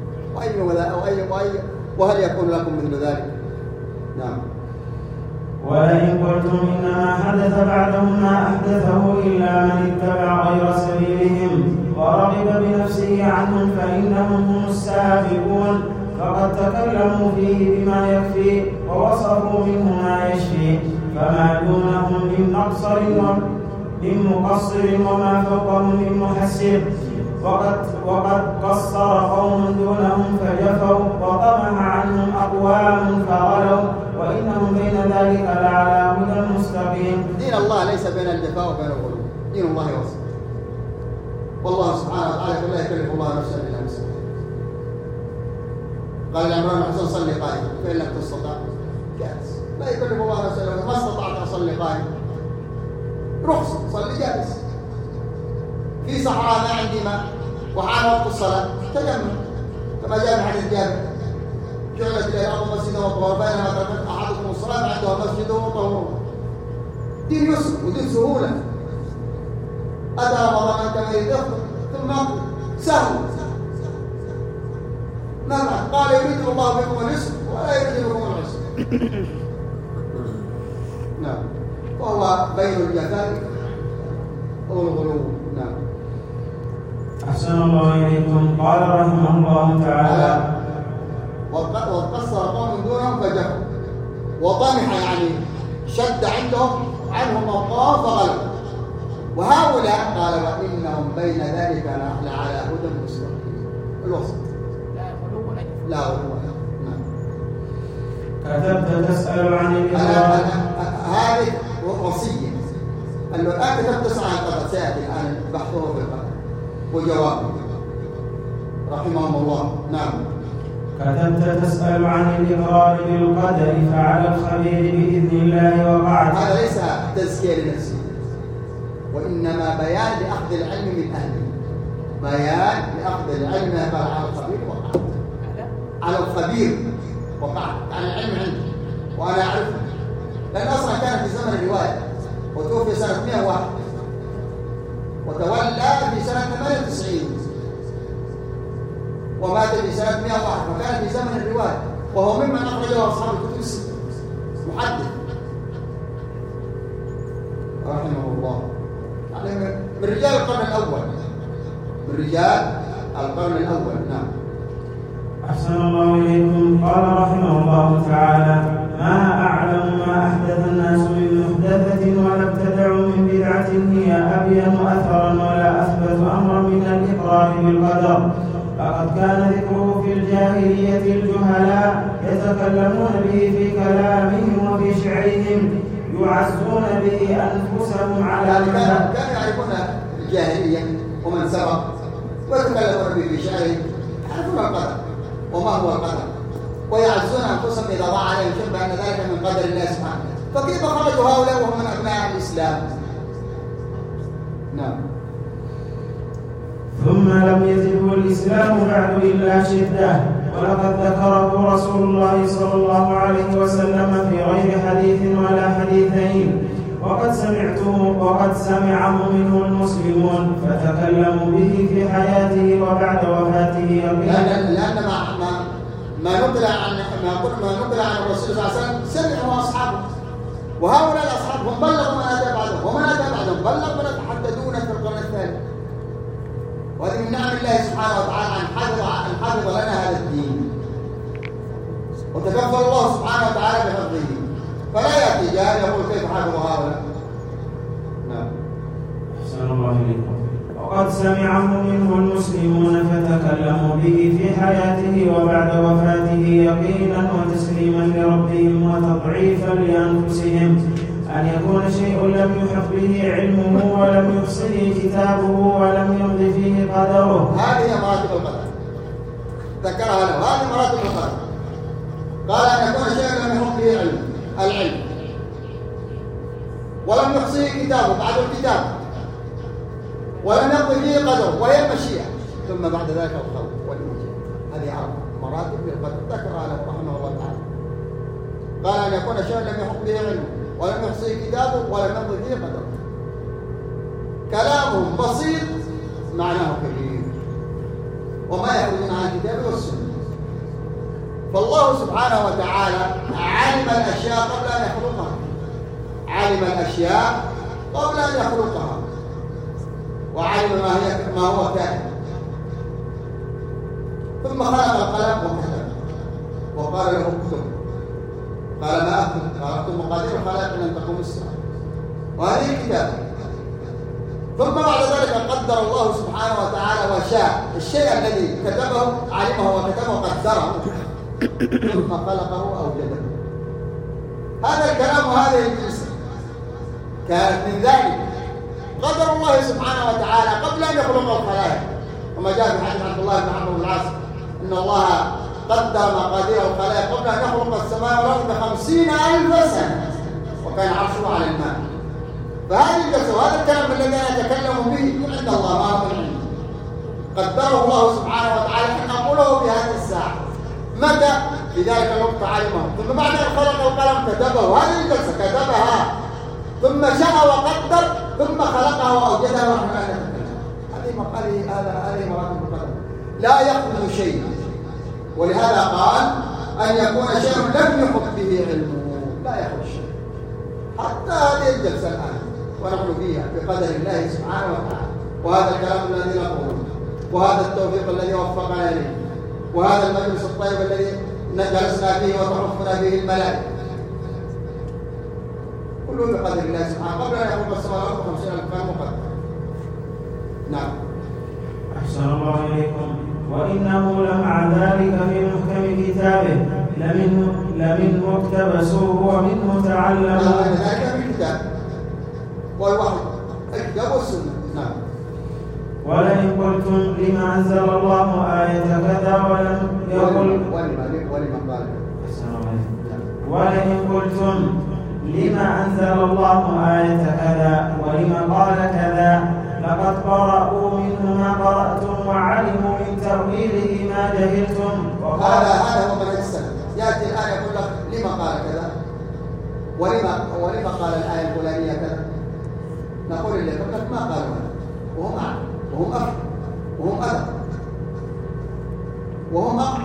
وهل يكون لكم مثل ذلك؟ نعم. ولئن قلتم إنما حدث بعدهم ما أحدثه إلا من اتبع غير سبيلهم ورغب بنفسه عنهم فإنهم هم السابقون، فقد تكلموا فيه بما يكفي ووصفوا منه ما يشفي، فما دونهم من مقصر من مقصر وما فوقهم من محسر. وقد قصر قوم دونهم فجفوا وطمع عنهم أقوام فغلوا وإنهم بين ذلك لعلى هدى مستقيم. دين الله ليس بين الجفاء وبين الغلو، دين الله وسط. والله سبحانه وتعالى لا يكلف الله نفسا إلا وسعها. قال عمران حسن صلي قائما فإن لم تستطع جالس. لا يكلف الله نفسا إلا وسعها. ما استطعت أصلي قائما رخصة صلي جالس. في صحراء ما عندي ماء وحان وقت الصلاة تجمع كما جاء في حديث جابر جعلت إلى الأرض مسجدا وطهورا بينما تركت أحدكم الصلاة عندها مسجد وطهور. دين يسر ودين سهولة. أتى رمضان كما يدخل ثم سهل ما بعد قال يريد الله بكم اليسر ولا يريد بكم العسر. نعم وهو بين الجفاء والغلو. نعم. أحسن الله إليكم. قال رحمه الله تعالى وقد قصر قوم دونهم فجفوا وطمح يعني شد عنهم موقعهم فغلوا. وهؤلاء قال وإنهم بين ذلك لعلى هدى مستقيم. الوسط لا غلو. نعم. كتبت تسأل عن الإقرار. هذه وصية. الآن كتبت تسأل عن القدر سيأتي الآن بحثه في القدر وجوابه رحمهم الله. نعم. كتبت تسأل عن الإقرار بالقدر فعلى الخبير بإذن الله وقعت. هذا ليس تزكية لنفسه وإنما بيان لأخذ العلم من أهله. بيان لأخذ العلم على الخبير وقعت. على الخبير وقعت يعني العلم عندي وأنا أعرفه لأن أصلا كان في زمن الرواية وتوفي سنة 101 وتولى في سنة 98 ومات في سنة 101 وكان في زمن الرواية وهو ممن أخرجه أصحاب الكتب الستة محدث رحمه الله. يعني من رجال القرن الأول. من رجال القرن الأول. نعم. أحسن الله إليكم. قال رحمه الله تعالى ما أعلم ما أحدث الناس من محدثة ولا ابتدعوا من بدعة هي أبين أثرا ولا أثبت أمرا من الإقرار بالقدر. فقد كان ذكره في الجاهلية الجهلاء يتكلمون به في كلامهم وفي شعرهم يعزون به أنفسهم على كانوا يعرفون الجاهلية ومن سبق ويتكلمون به في شعرهم يعرفون القدر وما هو القدر ويعزون أنفسهم إذا ضاع عليهم شيء بأن ذلك من قدر الله سبحانه. فكيف خرجوا هؤلاء وهم من أبناء الإسلام؟ نعم. ثم لم يزده الإسلام بعد إلا شدة. ولقد ذكره رسول الله صلى الله عليه وسلم في غير حديث ولا حديثين وقد سمعه منه المسلمون فتكلموا به في حياته وبعد وفاته لأن ما نقل عن الرسول صلى الله عليه وسلم سمعه أصحابه وهؤلاء الأصحاب هم بلغوا من أتى بعدهم ومن أتى بعدهم بلغ من يتحدثون في القرن الثاني. وهذه من نعم الله سبحانه وتعالى أن حفظ لنا هذا الدين وتكفل الله سبحانه وتعالى بحفظه. فلا يأتي جاهل يقول كيف حفظ هؤلاء. نعم. أحسن الله إليكم. وقد سمعه منه المسلمون فتكلموا به في حياته وبعد وفاته يقينا وتسليما لربهم وتضعيفا لأنفسهم أن يكون شيء لم يحط به علمه ولم يحصه كتابه ولم يمض فيه قدره. هذه مراتب القدر ذكرها له. هذه مراتب القدر. قال أن يكون شيء لم يحط به العلم ولم يحصه كتابه بعد الكتاب ولم يقضي فيه قدره وهي المشيئة ثم بعد ذلك الخلق والإنجاز. هذه مراتب للقدر ذكرها له رحمه الله تعالى. قال أن يكون شيء لم يحط به علمه ولم يحصيه كتابه ولم يقضي فيه قدره. كلامهم بسيط معناه كبير وما يخرجون عن الكتاب والسنة. فالله سبحانه وتعالى علم الأشياء قبل أن يخلقها. علم الأشياء قبل أن يخلقها وعلم ما هو كائن. ثم خلق القلم وكتب وقال له اكتب. قال ما اكتب؟ قال اكتب مقادير الخلائق لن تقوم الساعة. وهذه الكتابة ثم بعد ذلك قدر الله سبحانه وتعالى وشاء الشيء الذي كتبه علمه وكتبه قدره ثم خلقه وأوجده. هذا الكلام وهذه الجنس كانت من ذلك قدر الله سبحانه وتعالى قبل أن يخلق الخلائق، وما جاء في حديث عبد الله بن عمرو بن العاص إن الله قدر مقادير الخلائق قبل أن يخلق السماء والأرض ب50,000 سنة، وكان عرشه على الماء. فهذه الجلسة وهذا الكلام الذي أنا أتكلم به عند الله ما هو من عنده، قدره الله سبحانه وتعالى أن أقوله في هذه الساعة. متى؟ في ذلك الوقت علمه، ثم بعد أن خلق القلم كتبه. هذه الجلسة كتبها ثم شاء وقدر ثم خلقها وأوجدها ونحن لا نتكلم. هذه مقاله هذه مراتب القدر، لا يخلو شيء. ولهذا قال أن يكون شيء لم يحط به علمه، لا يخلو شيء. حتى هذه الجلسة الآن ونحن فيها بقدر الله سبحانه وتعالى، وهذا الكلام الذي نقوله، وهذا التوفيق الذي وفقنا إليه، وهذا المجلس الطيب الذي جلسنا فيه وتعرفنا به الملائكة، كله بقدر الله سبحانه. قبل أن يخلق السماء والأرض 50,000 كان مقدر. نعم. أحسن الله إليكم. وإنه لمع ذلك في محكم كتابه لمنه اقتبسوه ومنه تعلموا. ذلك في الكتاب والوحي، الكتاب والسنة. نعم. ولئن قلتم لما أنزل الله آية كذا ولم يقل ولما قال. ولئن قلتم لما أنزل الله آية كذا ولما قال كذا لقد قرأوا منه ما قرأتم وعلموا من تأويله ما جهلتم. هذا هو منهج السلف. يأتي الآية يقول لك لما قال كذا ولما قال الآية الفلانية كذا، نقول اللي يقول لك ما قالوا هذا، وهم أعلم وهم أفهم وهم أدب وهم أقل.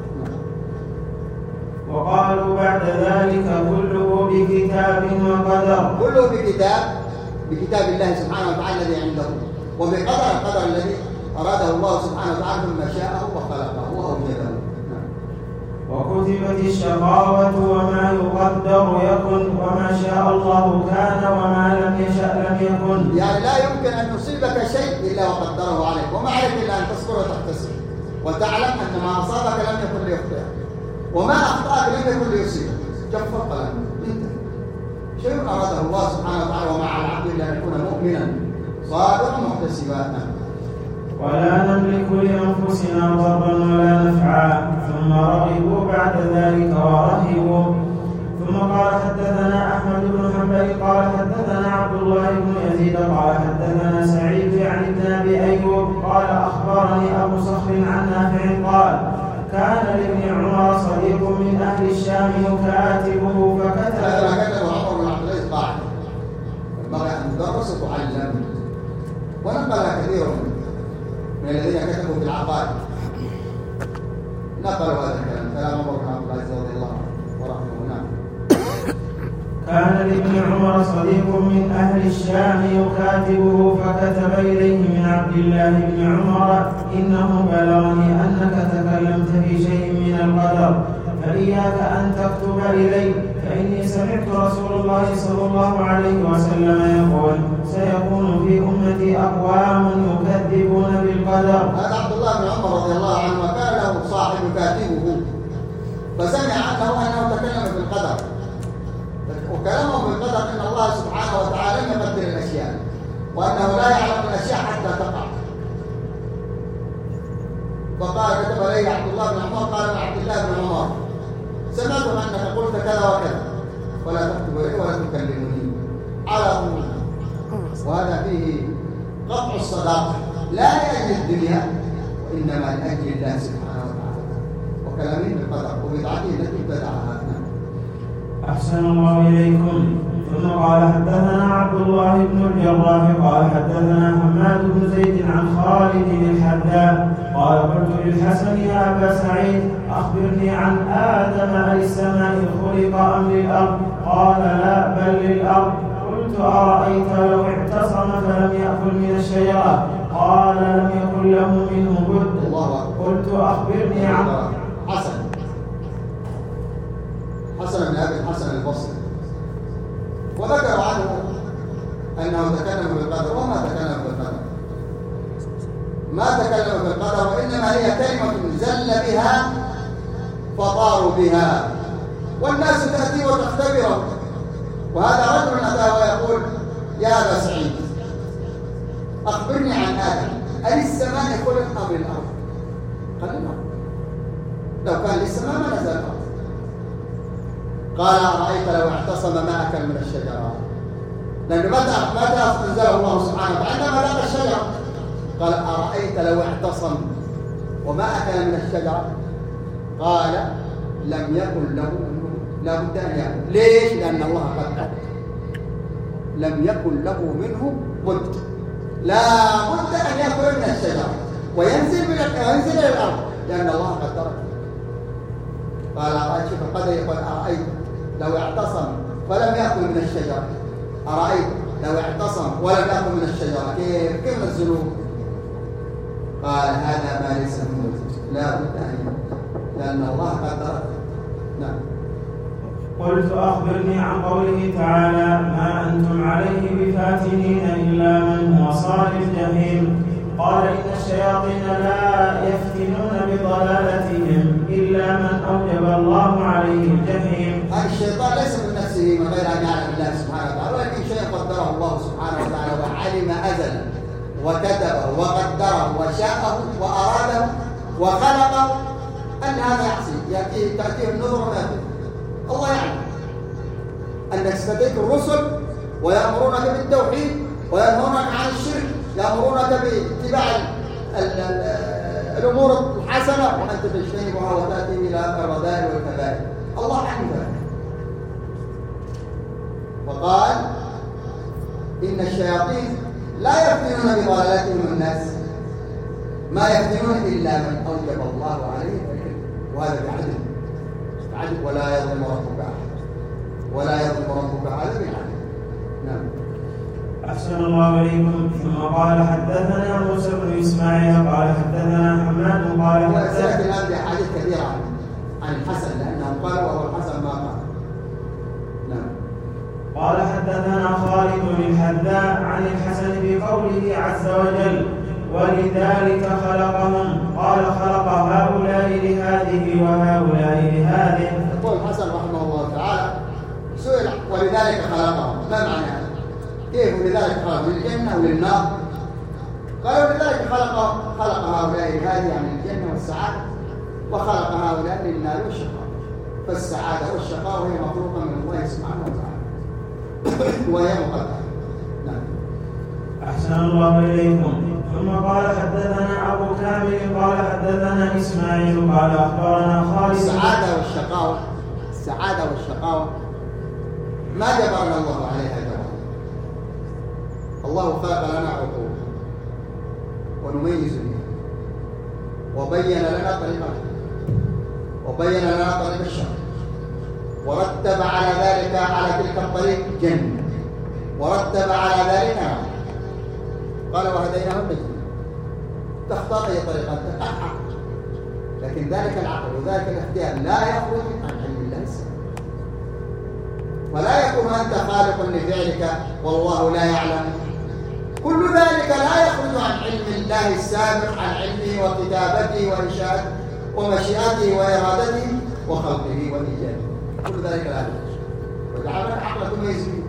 وقالوا بعد ذلك كله بكتاب وقدر. كله بكتاب الله سبحانه وتعالى الذي عنده، وبقدر القدر الذي أراده الله سبحانه وتعالى ثم شاءه وخلقه وأوجده. وكتبت الشقاوة وما يقدر يكن وما شاء الله كان وما لم يشأ لم يكن. يعني لا يمكن أن يصيبك شيء إلا وقدره عليك، وما عليك إلا أن تصبر وتحتسب وتعلم أن ما أصابك لم يكن ليخطئك وما أخطأك لم يكن ليصيبك. كف القلم انتهى. شيء أراده الله سبحانه وتعالى وما على العبد إلا أن يكون مؤمنا صادقا محتسبا. ولا نملك لأنفسنا ضرا ولا نفعا ثم رغبوا بعد ذلك ورهبوا. ثم قال حدثنا أحمد بن حنبل قال حدثنا عبد الله بن يزيد قال حدثنا سعيد عن ابن أبي أيوب قال أخبرني أبو صخر عن نافع قال كان لابن عمر صديق من أهل الشام يكاتبه فكتب. هذا كتب عمر بن عبد العزيز قاعدة ينبغي أن تدرس وتعلم، ونقل كثير من الذين كتبوا في العقائد نقلوا هذا الكلام، كلام عمر بن عبد العزيز رضي الله عنه ورحمه. نعم. كان لابن عمر صديق من أهل الشام يكاتبه فكتب إليه من عبد الله بن عمر إنه بلغني أنك تكلمت في شيء من القدر فإياك أن تكتب إلي فإني سمعت رسول الله صلى الله عليه وسلم يقول سيكون في أمتي أقوام يكذبون بالقدر. هذا عبد الله بن عمر رضي الله عنه وكان له صاحب يكاتبه فسمع أنه تكلم بالقدر، وكلامه بالقدر ان الله سبحانه وتعالى لم يقدر الاشياء وانه لا يعلم الاشياء حتى تقع. فقال كتب اليه عبد الله بن عمر قال عبد الله بن عمر سمعت انك قلت كذا وكذا ولا تكتب الي ولا تكلمني على طول. وهذا فيه قطع الصداقه لا لاجل الدنيا وانما لاجل الله سبحانه وتعالى وكلامه بالقدر وبدعته التي ابتدعها. أحسن الله إليكم. ثم قال حدثنا عبد الله بن الجراح قال حدثنا حماد بن زيد عن خالد الحذاء قال قلت للحسن يا أبا سعيد أخبرني عن آدم للسماء خلق أم للأرض؟ قال لا بل للأرض. قلت أرأيت لو اعتصم فلم يأكل من الشجرة؟ قال لم يكن له منه بد. قلت أخبرني عن حسن بن أبي الحسن البصري وذكر عنه أنه تكلم بالقدر وما تكلم بالقدر ما تكلموا في القدر، وإنما هي كلمة زل بها فطاروا بها، والناس تأتي وتختبره. وهذا رجل أتى ويقول: يا أبا سعيد أخبرني عن آدم، أللسماء خلق أم الأرض؟ قال: لا، لو كان للسماء ما نزل الأرض. قال: أرأيت لو اعتصم ما أكل من الشجرة؟ لأنه متى أنزله الله سبحانه وتعالى؟ عندما لقى الشجرة. قال: أرأيت لو اعتصم وما أكل من الشجرة؟ قال: لم يكن له منه، لا بد أن يأكل. ليش؟ لأن الله قد قال لم يكن له منه بد، لا بد أن يأكل من الشجرة وينزل إلى الأرض، لأن الله قد ترك. قال: أرأيت في القدر يقول: أرأيت لو اعتصم ولم يأكل من الشجرة، أرأيت لو اعتصم ولم يأكل من الشجرة كيف الذنوب؟ قال: هذا ما ليس منه، لا بد أن يأكل لأن الله قد ترك. نعم. قلت: أخبرني عن قوله تعالى: ما أنتم عليه بفاتنين إلا من هو صال الجحيم. قال: إن الشياطين لا يفتنون بضلالتهم إلا من أوجب الله عليه الجحيم. هذا الشيطان ليس من نفسه من غير أن يعلم الله سبحانه وتعالى، ولكن شيء قدره الله سبحانه وتعالى وعلم أزلا وكتبه وقدره وشاءه وأراده وخلقه أن هذا يحصل. تأتيه النذر وما يأتيه. الله يعلم أنك ستأتيك الرسل ويأمرونك بالتوحيد وينهونك عن الشرك، يأمرونك باتباع الأمور الحسنة، وأنت تجتنبها وتأتي إلى الرذائل والكبائر. الله عنك. وقال: إن الشياطين لا يفتنون بضلالتهم الناس، ما يفتنون إلا من أوجب الله عليه العلم، وهذا بعدل، ولا يظلم ربك أحد، ولا يظلم ربك أحد بالعدل. نعم. أحسن الله إليكم. ثم قال: حدثنا موسى بن إسماعيل قال حدثنا حماد قال سيأتي الآن بأحاديث كثيرة عن الحسن، لأنهم قالوا وهو الحسن ما قال. نعم. قال: حدثنا خالد بن الحذاء عن الحسن بقوله عز وجل: ولذلك خلقهم. قال: خلق هؤلاء لهذه وهؤلاء لهذه. يقول الحسن رحمه الله تعالى: سئل ولذلك خلقهم، ما معنى هذا؟ كيف ولذلك خلقهم؟ للجنة وللنار؟ قالوا: ولذلك خلق هؤلاء لهذه، يعني الجنة والسعادة، وخلق هؤلاء للنار والشقاء. فالسعادة والشقاء هي مخلوقة من الله سبحانه وتعالى وهي مقدرة. نعم. أحسن الله إليكم. ثم قال: حدثنا أبو كامل قال حدثنا إسماعيل قال أخبرنا خالد. السعادة والشقاوة ما جبرنا الله عليها جبر. الله خلق لنا عقول ونميز بها، وبين لنا طريقة، وبين لنا طريق الشر، ورتب على ذلك، على تلك الطريق جنة، ورتب على ذلك نار. قال: وهديناه النجدين. تختار أي طريقة تحقق، لكن ذلك العقل وذلك الاختيار لا يخرج عن علم الله السابق، ولا يكون أنت خالق لفعلك والله لا يعلم. كل ذلك لا يخرج عن علم الله السابق، عن علمه وكتابته وإنشاءته ومشيئته وإرادته وخلقه وإيجاده. كل ذلك لا يخرج، وجعل العقل تميز به.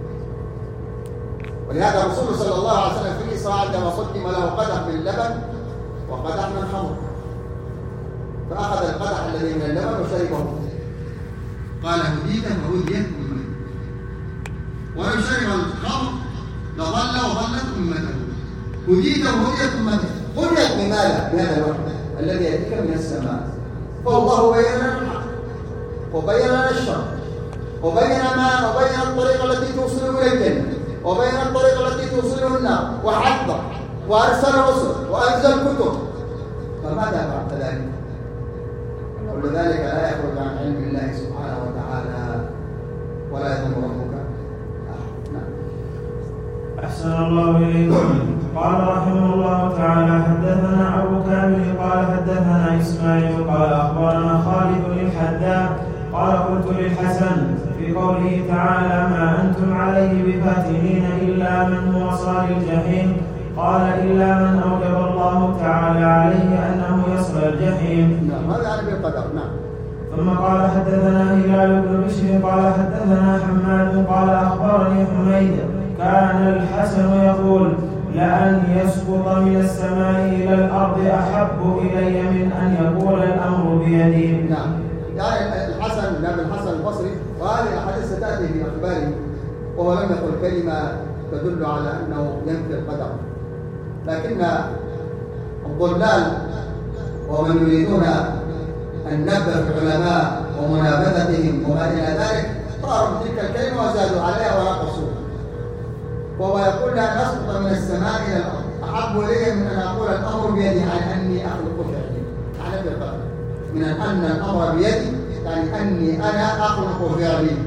ولهذا الرسول صلى الله عليه وسلم في الإسراء عندما قدم له قدح من اللبن وقدح من الخمر، فأخذ القدح الذي من اللبن وشربه، قال: هديت فهديت أمتي، ولو شرب الخمر لظل وظلت أمته. هديت وهديت أمتي. هديت بماذا؟ بهذا الوحي الذي يأتيك من السماء. فالله بين لنا الحق وبين لنا الشر، وبين الطريق التي توصل إلى الجنة، وبين الطريق التي توصله النار، وحذر وأرسل رسل وأنزل كتب. فماذا بعد ذلك؟ كل ذلك لا يخرج عن علم الله سبحانه وتعالى، ولا يظلم ربك أحد. نعم. أحسن الله إليكم. قال رحمه الله تعالى: حدثنا أبو كامل قال حدثنا إسماعيل قال أخبرنا خالد بن الحذاء قال: قلت للحسن في قوله تعالى: ما أنتم عليه بفاتنين إلا من هو صال الجحيم. قال إلا من أوجب الله تعالى عليه أنه يصل الجحيم. نعم هذا يعني بالقدر. نعم. ثم قال حدثنا هلال بن بشر قال حدثنا حماد قال أخبرني حميد كان الحسن يقول لأن يسقط من السماء إلى الأرض أحب إلي من أن يقول الأمر بيدي. نعم يعني الحسن بن الحسن البصري وهذه الأحاديث ستأتي في أخباره وهو لم يقل كلمة تدل على أنه ينفي القدر، لكن الضلال ومن يريدون النبذ في العلماء ومنابذتهم وما إلى ذلك طاروا بتلك الكلمة وزادوا عليها ونقصوا، وهو يقول لأن أسقط من السماء إلى الأرض أحب إلي من أن أقول الأمر بيدي عن أني أخلق فعلي، يعني بالقدر من أن الأمر بيدي يعني أني أنا أخلق فعلي،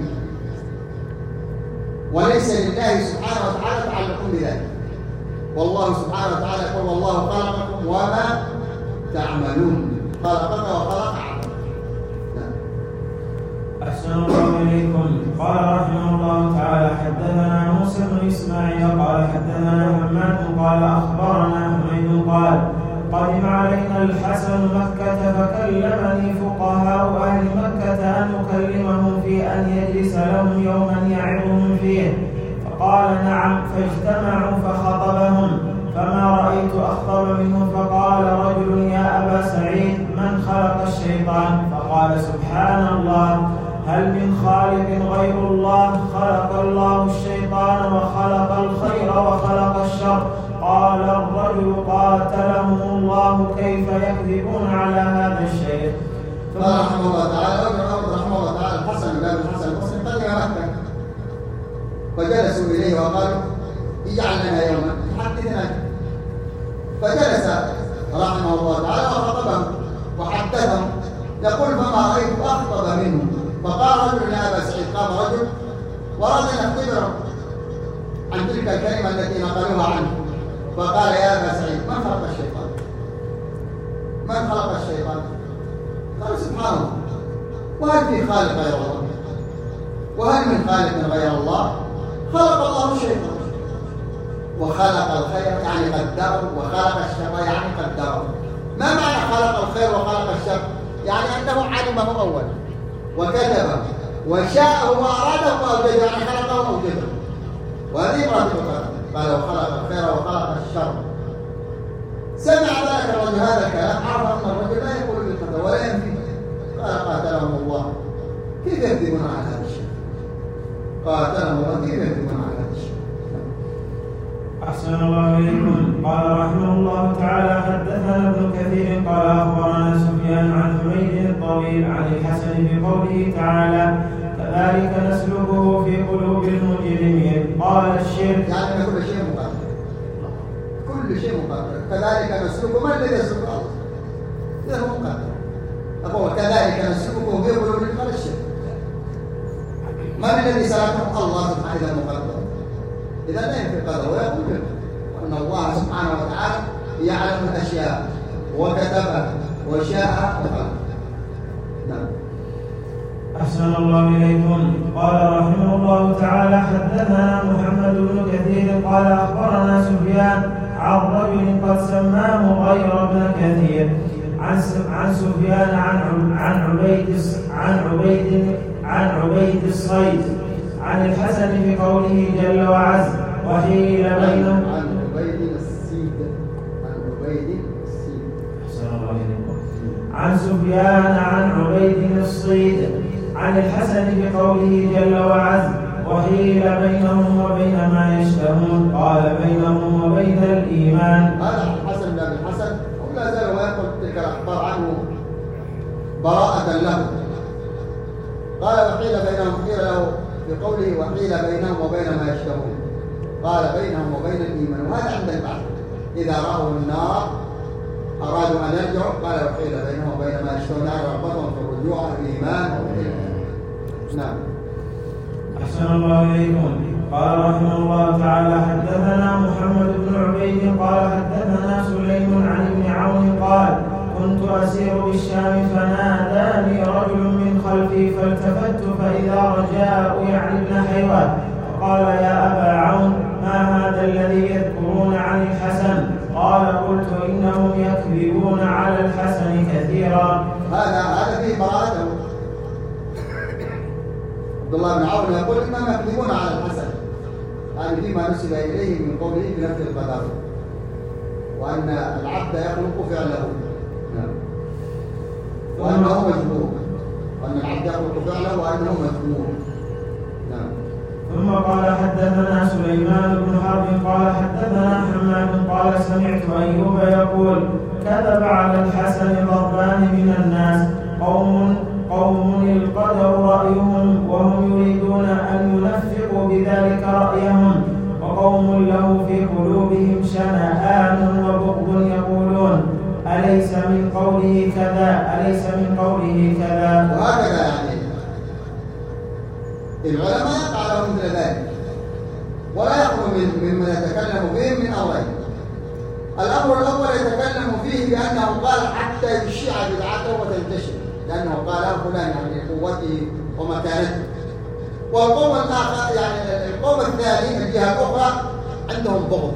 وليس لله سبحانه وتعالى تعلق بذلك. والله سبحانه وتعالى يقول والله خلقكم وما تعملون، خلقك وخلق عملك. أحسن الله إليكم. قال رحمه الله تعالى حدثنا موسى بن إسماعيل قال حدثنا حماد قال أخبرنا حميد قال قدم علينا الحسن مكة فكلمني فقهاء أهل مكة أن أكلمهم في أن يجلس لهم يوما يعظهم فيه، فقال نعم، فاجتمعوا فخطبهم، فما رأيت أخطب منه. فقال رجل يا أبا سعيد من خلق الشيطان؟ فقال سبحان الله، هل من خالق غير الله؟ خلق الله الشيطان وخلق الخير وخلق الشر. قال الرجل قاتلهم الله كيف يكذبون على هذا الشيء. قال رحمه الله تعالى رحمه الله تعالى الحسن بن الحسن البصري قدم مكة فجلسوا إليه وقالوا اجعل لنا يوما حدثنا، فجلس رحمه الله تعالى وخطبهم وحدثهم يقول فما رأيت أخطب منه. فقال رجل يا أبا سعيد، قام رجل ورد يختبر عن تلك الكلمة التي نقلوها عنه، فقال يا أبا سعيد من خلق الشيطان؟ من خلق الشيطان؟ قال سبحان الله، وهل في خالق غير الله؟ وهل من خالق غير الله؟ خلق الله الشيطان وخلق الخير يعني قدره، وخلق الشر يعني قدره. ما معنى خلق الخير وخلق الشر؟ يعني أنه علمه أولا وكتبه وشاءه وأراده وأوجده، يعني خلقه وأوجده، وهذه مراتب القدر. قال وخلق الخير وخلق الشر. سمع ذلك الرجل هذا الكلام، عرف أن الرجل لا يقول بالقدر ولا ينفي، قال قاتلهم الله كيف يكذبون على هذا الشيء؟ قاتلهم الله كيف يكذبون على هذا الشيء؟ أحسن الله إليكم. قال رحمه الله تعالى حدثنا ابن كثير قال أخبرنا سفيان عن حميد الطويل عن الحسن في قوله تعالى كذلك نسلكه في قلوب المجرمين. قال الشرك يعني كل شيء مقدر، كل شيء مقدر. كذلك نسلكه، من الذي يسلك الله؟ إذا هو مقدر. أقول كذلك نسلكه في قلوب الشرك، من الذي سلكه؟ الله سبحانه إذا مقدر. إذا لا ينفي القدر ويقول أن الله سبحانه وتعالى يعلم الأشياء وكتبها وشاء وخلق. نعم. أحسن الله إليكم. قال رحمه الله تعالى حدثنا محمد بن كثير قال أخبرنا سفيان عن رجل قد سماه غير ابن كثير عن سفيان عن عبيد الصيد عن الحسن في قوله جل وعز وحيل بينهم عن عبيد الصيد عن سفيان عن عبيد الصيد عن الحسن في قوله جل وعز وحيل بينهم وبين ما يشتهون. قال بينهم وبين الإيمان. هذا الحسن بن الحسن ولا زال ويقول تلك الأخبار عنه براءة له. قال وحيل بينهم، قيل له في قوله وحيل بينهم وبين ما يشتهون، قال بينهم وبين الإيمان. وهذا عند البعض إذا رأوا النار أرادوا أن يرجعوا قال وحيل بينهم وبين ما يشتهون، يعني رغبتهم في الرجوع الإيمان والعلم. نعم. أحسن الله إليكم. قال رحمه الله تعالى حدثنا محمد بن عبيد قال حدثنا سليم عن ابن عون قال كنت أسير بالشام فناداني رجل من خلفي فالتفت فإذا رجاء يعني ابن حيوان فقال يا أبا عون ما هذا الذي يذكرون عن الحسن؟ قال قلت إنهم يكذبون على الحسن كثيرا. هذا فيه براءته. عبد الله بن عون يقول إنهم يكذبون على الحسن، يعني فيما نسب إليه من قوله بنفي القدر، وأن العبد يخلق فعله، وأنه مجبور، وأن العبد يخلق فعله وأنه مجبور. ثم قال حدثنا سليمان بن حرب قال حدثنا حماد قال سمعت أيوب يقول كذب على الحسن ضربان من الناس، قوم القدر رأيهم وهم يريدون أن ينفقوا بذلك رأيهم، وقوم له في قلوبهم شنآن وبغض يقولون أليس من قوله كذا أليس من قوله كذا. وهكذا يعني العلماء قالوا مثل ذلك، ولا يخلو ممن يتكلم فيه من أمرين. الأمر الأول يتكلم فيه بأنه قال حتى يشيع بدعته وتنتشر، لأنه قال فلان يعني قوته ومكانته. والقوم الآخر يعني القوم الثاني الجهة الأخرى عندهم بغض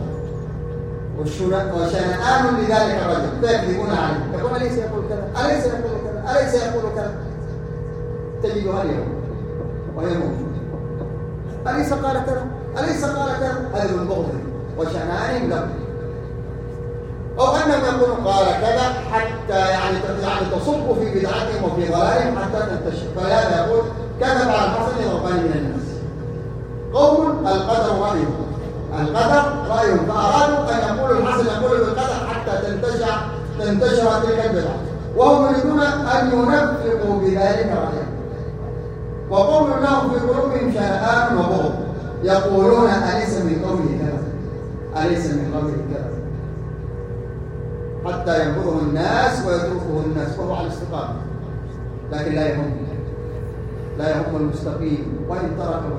وشنآن لذلك الرجل فيكذبون عليه، يقول أليس يقول كذا أليس يقول كذا أليس يقول كذا، تجدها اليوم وهي موجودة، أليس قال كذا أليس قال كذا، هذا من بغض وشنآن له. أو أنهم يقولون قال كذا حتى يعني تصب في بدعتهم وفي ضلالهم حتى تنتشر، فلهذا يقول كذب على الحسن ضربان من الناس. قوم القدر رأيهم، القدر رأيهم، فأرادوا أن يقولوا الحسن يقول بالقدر حتى تنتشر تلك البدعة، وهم يريدون أن ينفقوا بذلك رأيهم. وقوم لهم في قلوبهم شنآن وبغض يقولون أليس من قوله كذا أليس من قوله كذا، حتى ينبره الناس ويتركه الناس وهو على الاستقامة، لكن لا يهم المستقيم وإن تركه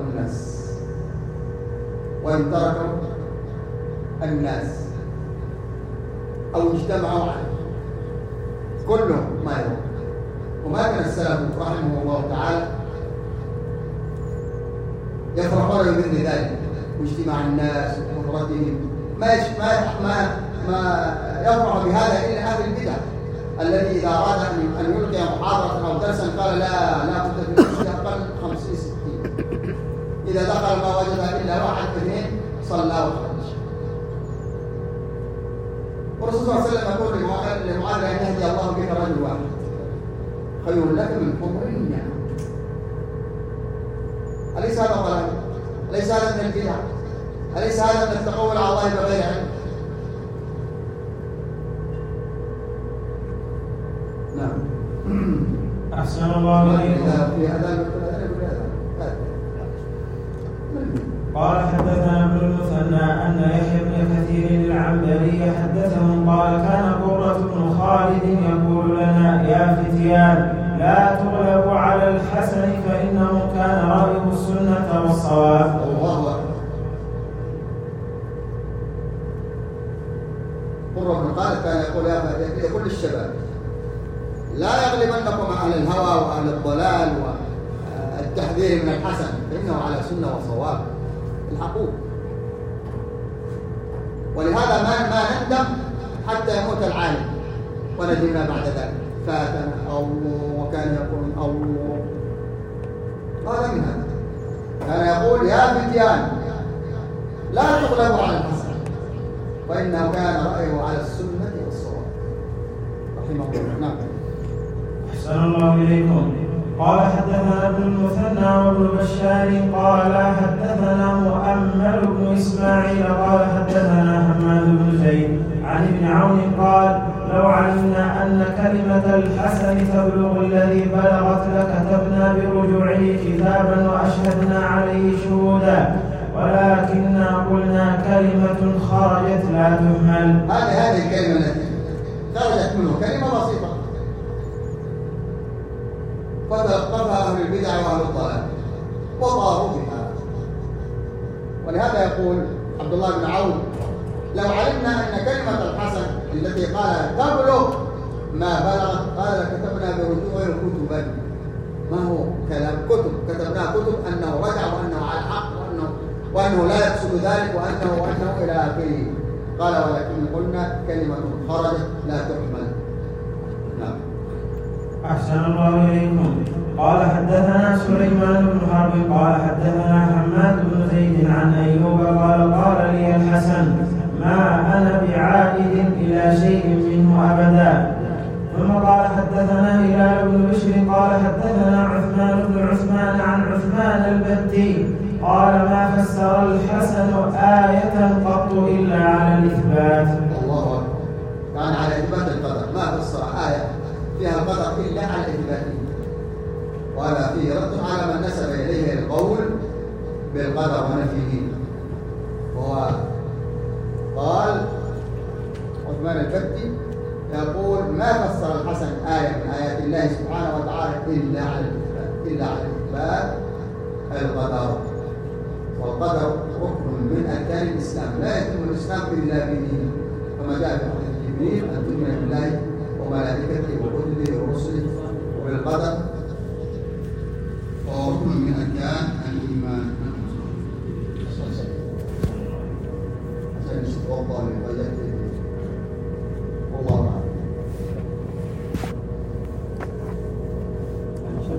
الناس أو اجتمعوا عليه كلهم ما يهم. وما كان السلف رحمه الله تعالى يفرحون بمثل ذلك واجتماع الناس وحضرتهم، ما يفرح بهذا إلا أهل البدع الذي إذا أراد أن يلقي محاضرة أو درسا قال لا بد في أقل 50-60، إذا دخل ما وجد إلا 1-2 صلى وخرج. والرسول صلى الله عليه وسلم يقول لمعاذ أن يهدي الله بك رجل واحد خير لك من حمر النعم. أليس هذا ضلال؟ أليس هذا من البدع؟ أليس هذا من التقول على الله بغير علم؟ نعم. أحسن الله إليكم. قال حدثنا ابن المثنى أن يحيى بن كثير العنبري حدثهم قال كان قرة بن خالد يقول لنا يا فتيان لا تغلبوا على الحسن فإنه كان رائد السنة والصواب. الله أكبر. قرة بن خالد كان يقول يا كل الشباب لا يغلبنكم أهل الهوى وأهل الضلال والتحذير من الحسن فإنه على سنة وصواب الحقوق. ولهذا ما نندم حتى يموت العالم وندمنا بعد ذلك فاتنا الله وكان يقول الله. هذا من هذا كان يقول يا فتيان لا تغلبوا على الحسن فإنه كان رأيه على السنة والصواب رحمه الله. نعم. أحسن الله إليكم. قال حدثنا ابن المثنى وابن بشار قال حدثنا مؤمل بن إسماعيل قال حدثنا حماد بن زيد عن ابن عون قال لو علمنا أن كلمة الحسن تبلغ الذي بلغت لكتبنا برجوعه كتابا وأشهدنا عليه شهودا ولكننا قلنا كلمة خرجت لا تهمل. هذه الكلمة التي خرجت منه كلمة بسيطة فتلقفها أهل البدع وأهل الضلال وطاروا بها. ولهذا يقول عبد الله بن عون لو علمنا أن كلمة الحسن التي قالها تبلغ ما بلغت قال كتبنا برجوعه كتبا. ما هو كلام كتب كتبنا كتب أنه رجع وأنه على الحق وأنه لا يقصد ذلك وأنه إلى آخره. قال ولكن قلنا كلمة خرجت لا تحمل. نعم. أحسن الله إليكم. قال حدثنا سليمان بن حرب قال حدثنا حماد بن زيد عن أيوب قال لي الحسن ما أنا بعائد إلى شيء منه أبدا. ثم قال حدثنا هلال بن بشر قال حدثنا عثمان بن عثمان عن عثمان البتي قال ما فسر الحسن آية قط إلا على الإثبات. الله أكبر. يعني على إثبات القدر، ما فسر آية فيها القدر إلا على الإثبات. وهذا فيه رد على من نسب إليه القول بالقدر ونفيه. وهو قال عثمان البتي يقول ما فسر الحسن آية من آيات الله سبحانه وتعالى إلا على إثبات القدر. والقدر ركن من أركان الإسلام، لا يتم الإسلام إلا به، كما جاء في حديث جبريل أن تؤمن بالله وملائكته وكتبه ورسله وبالقدر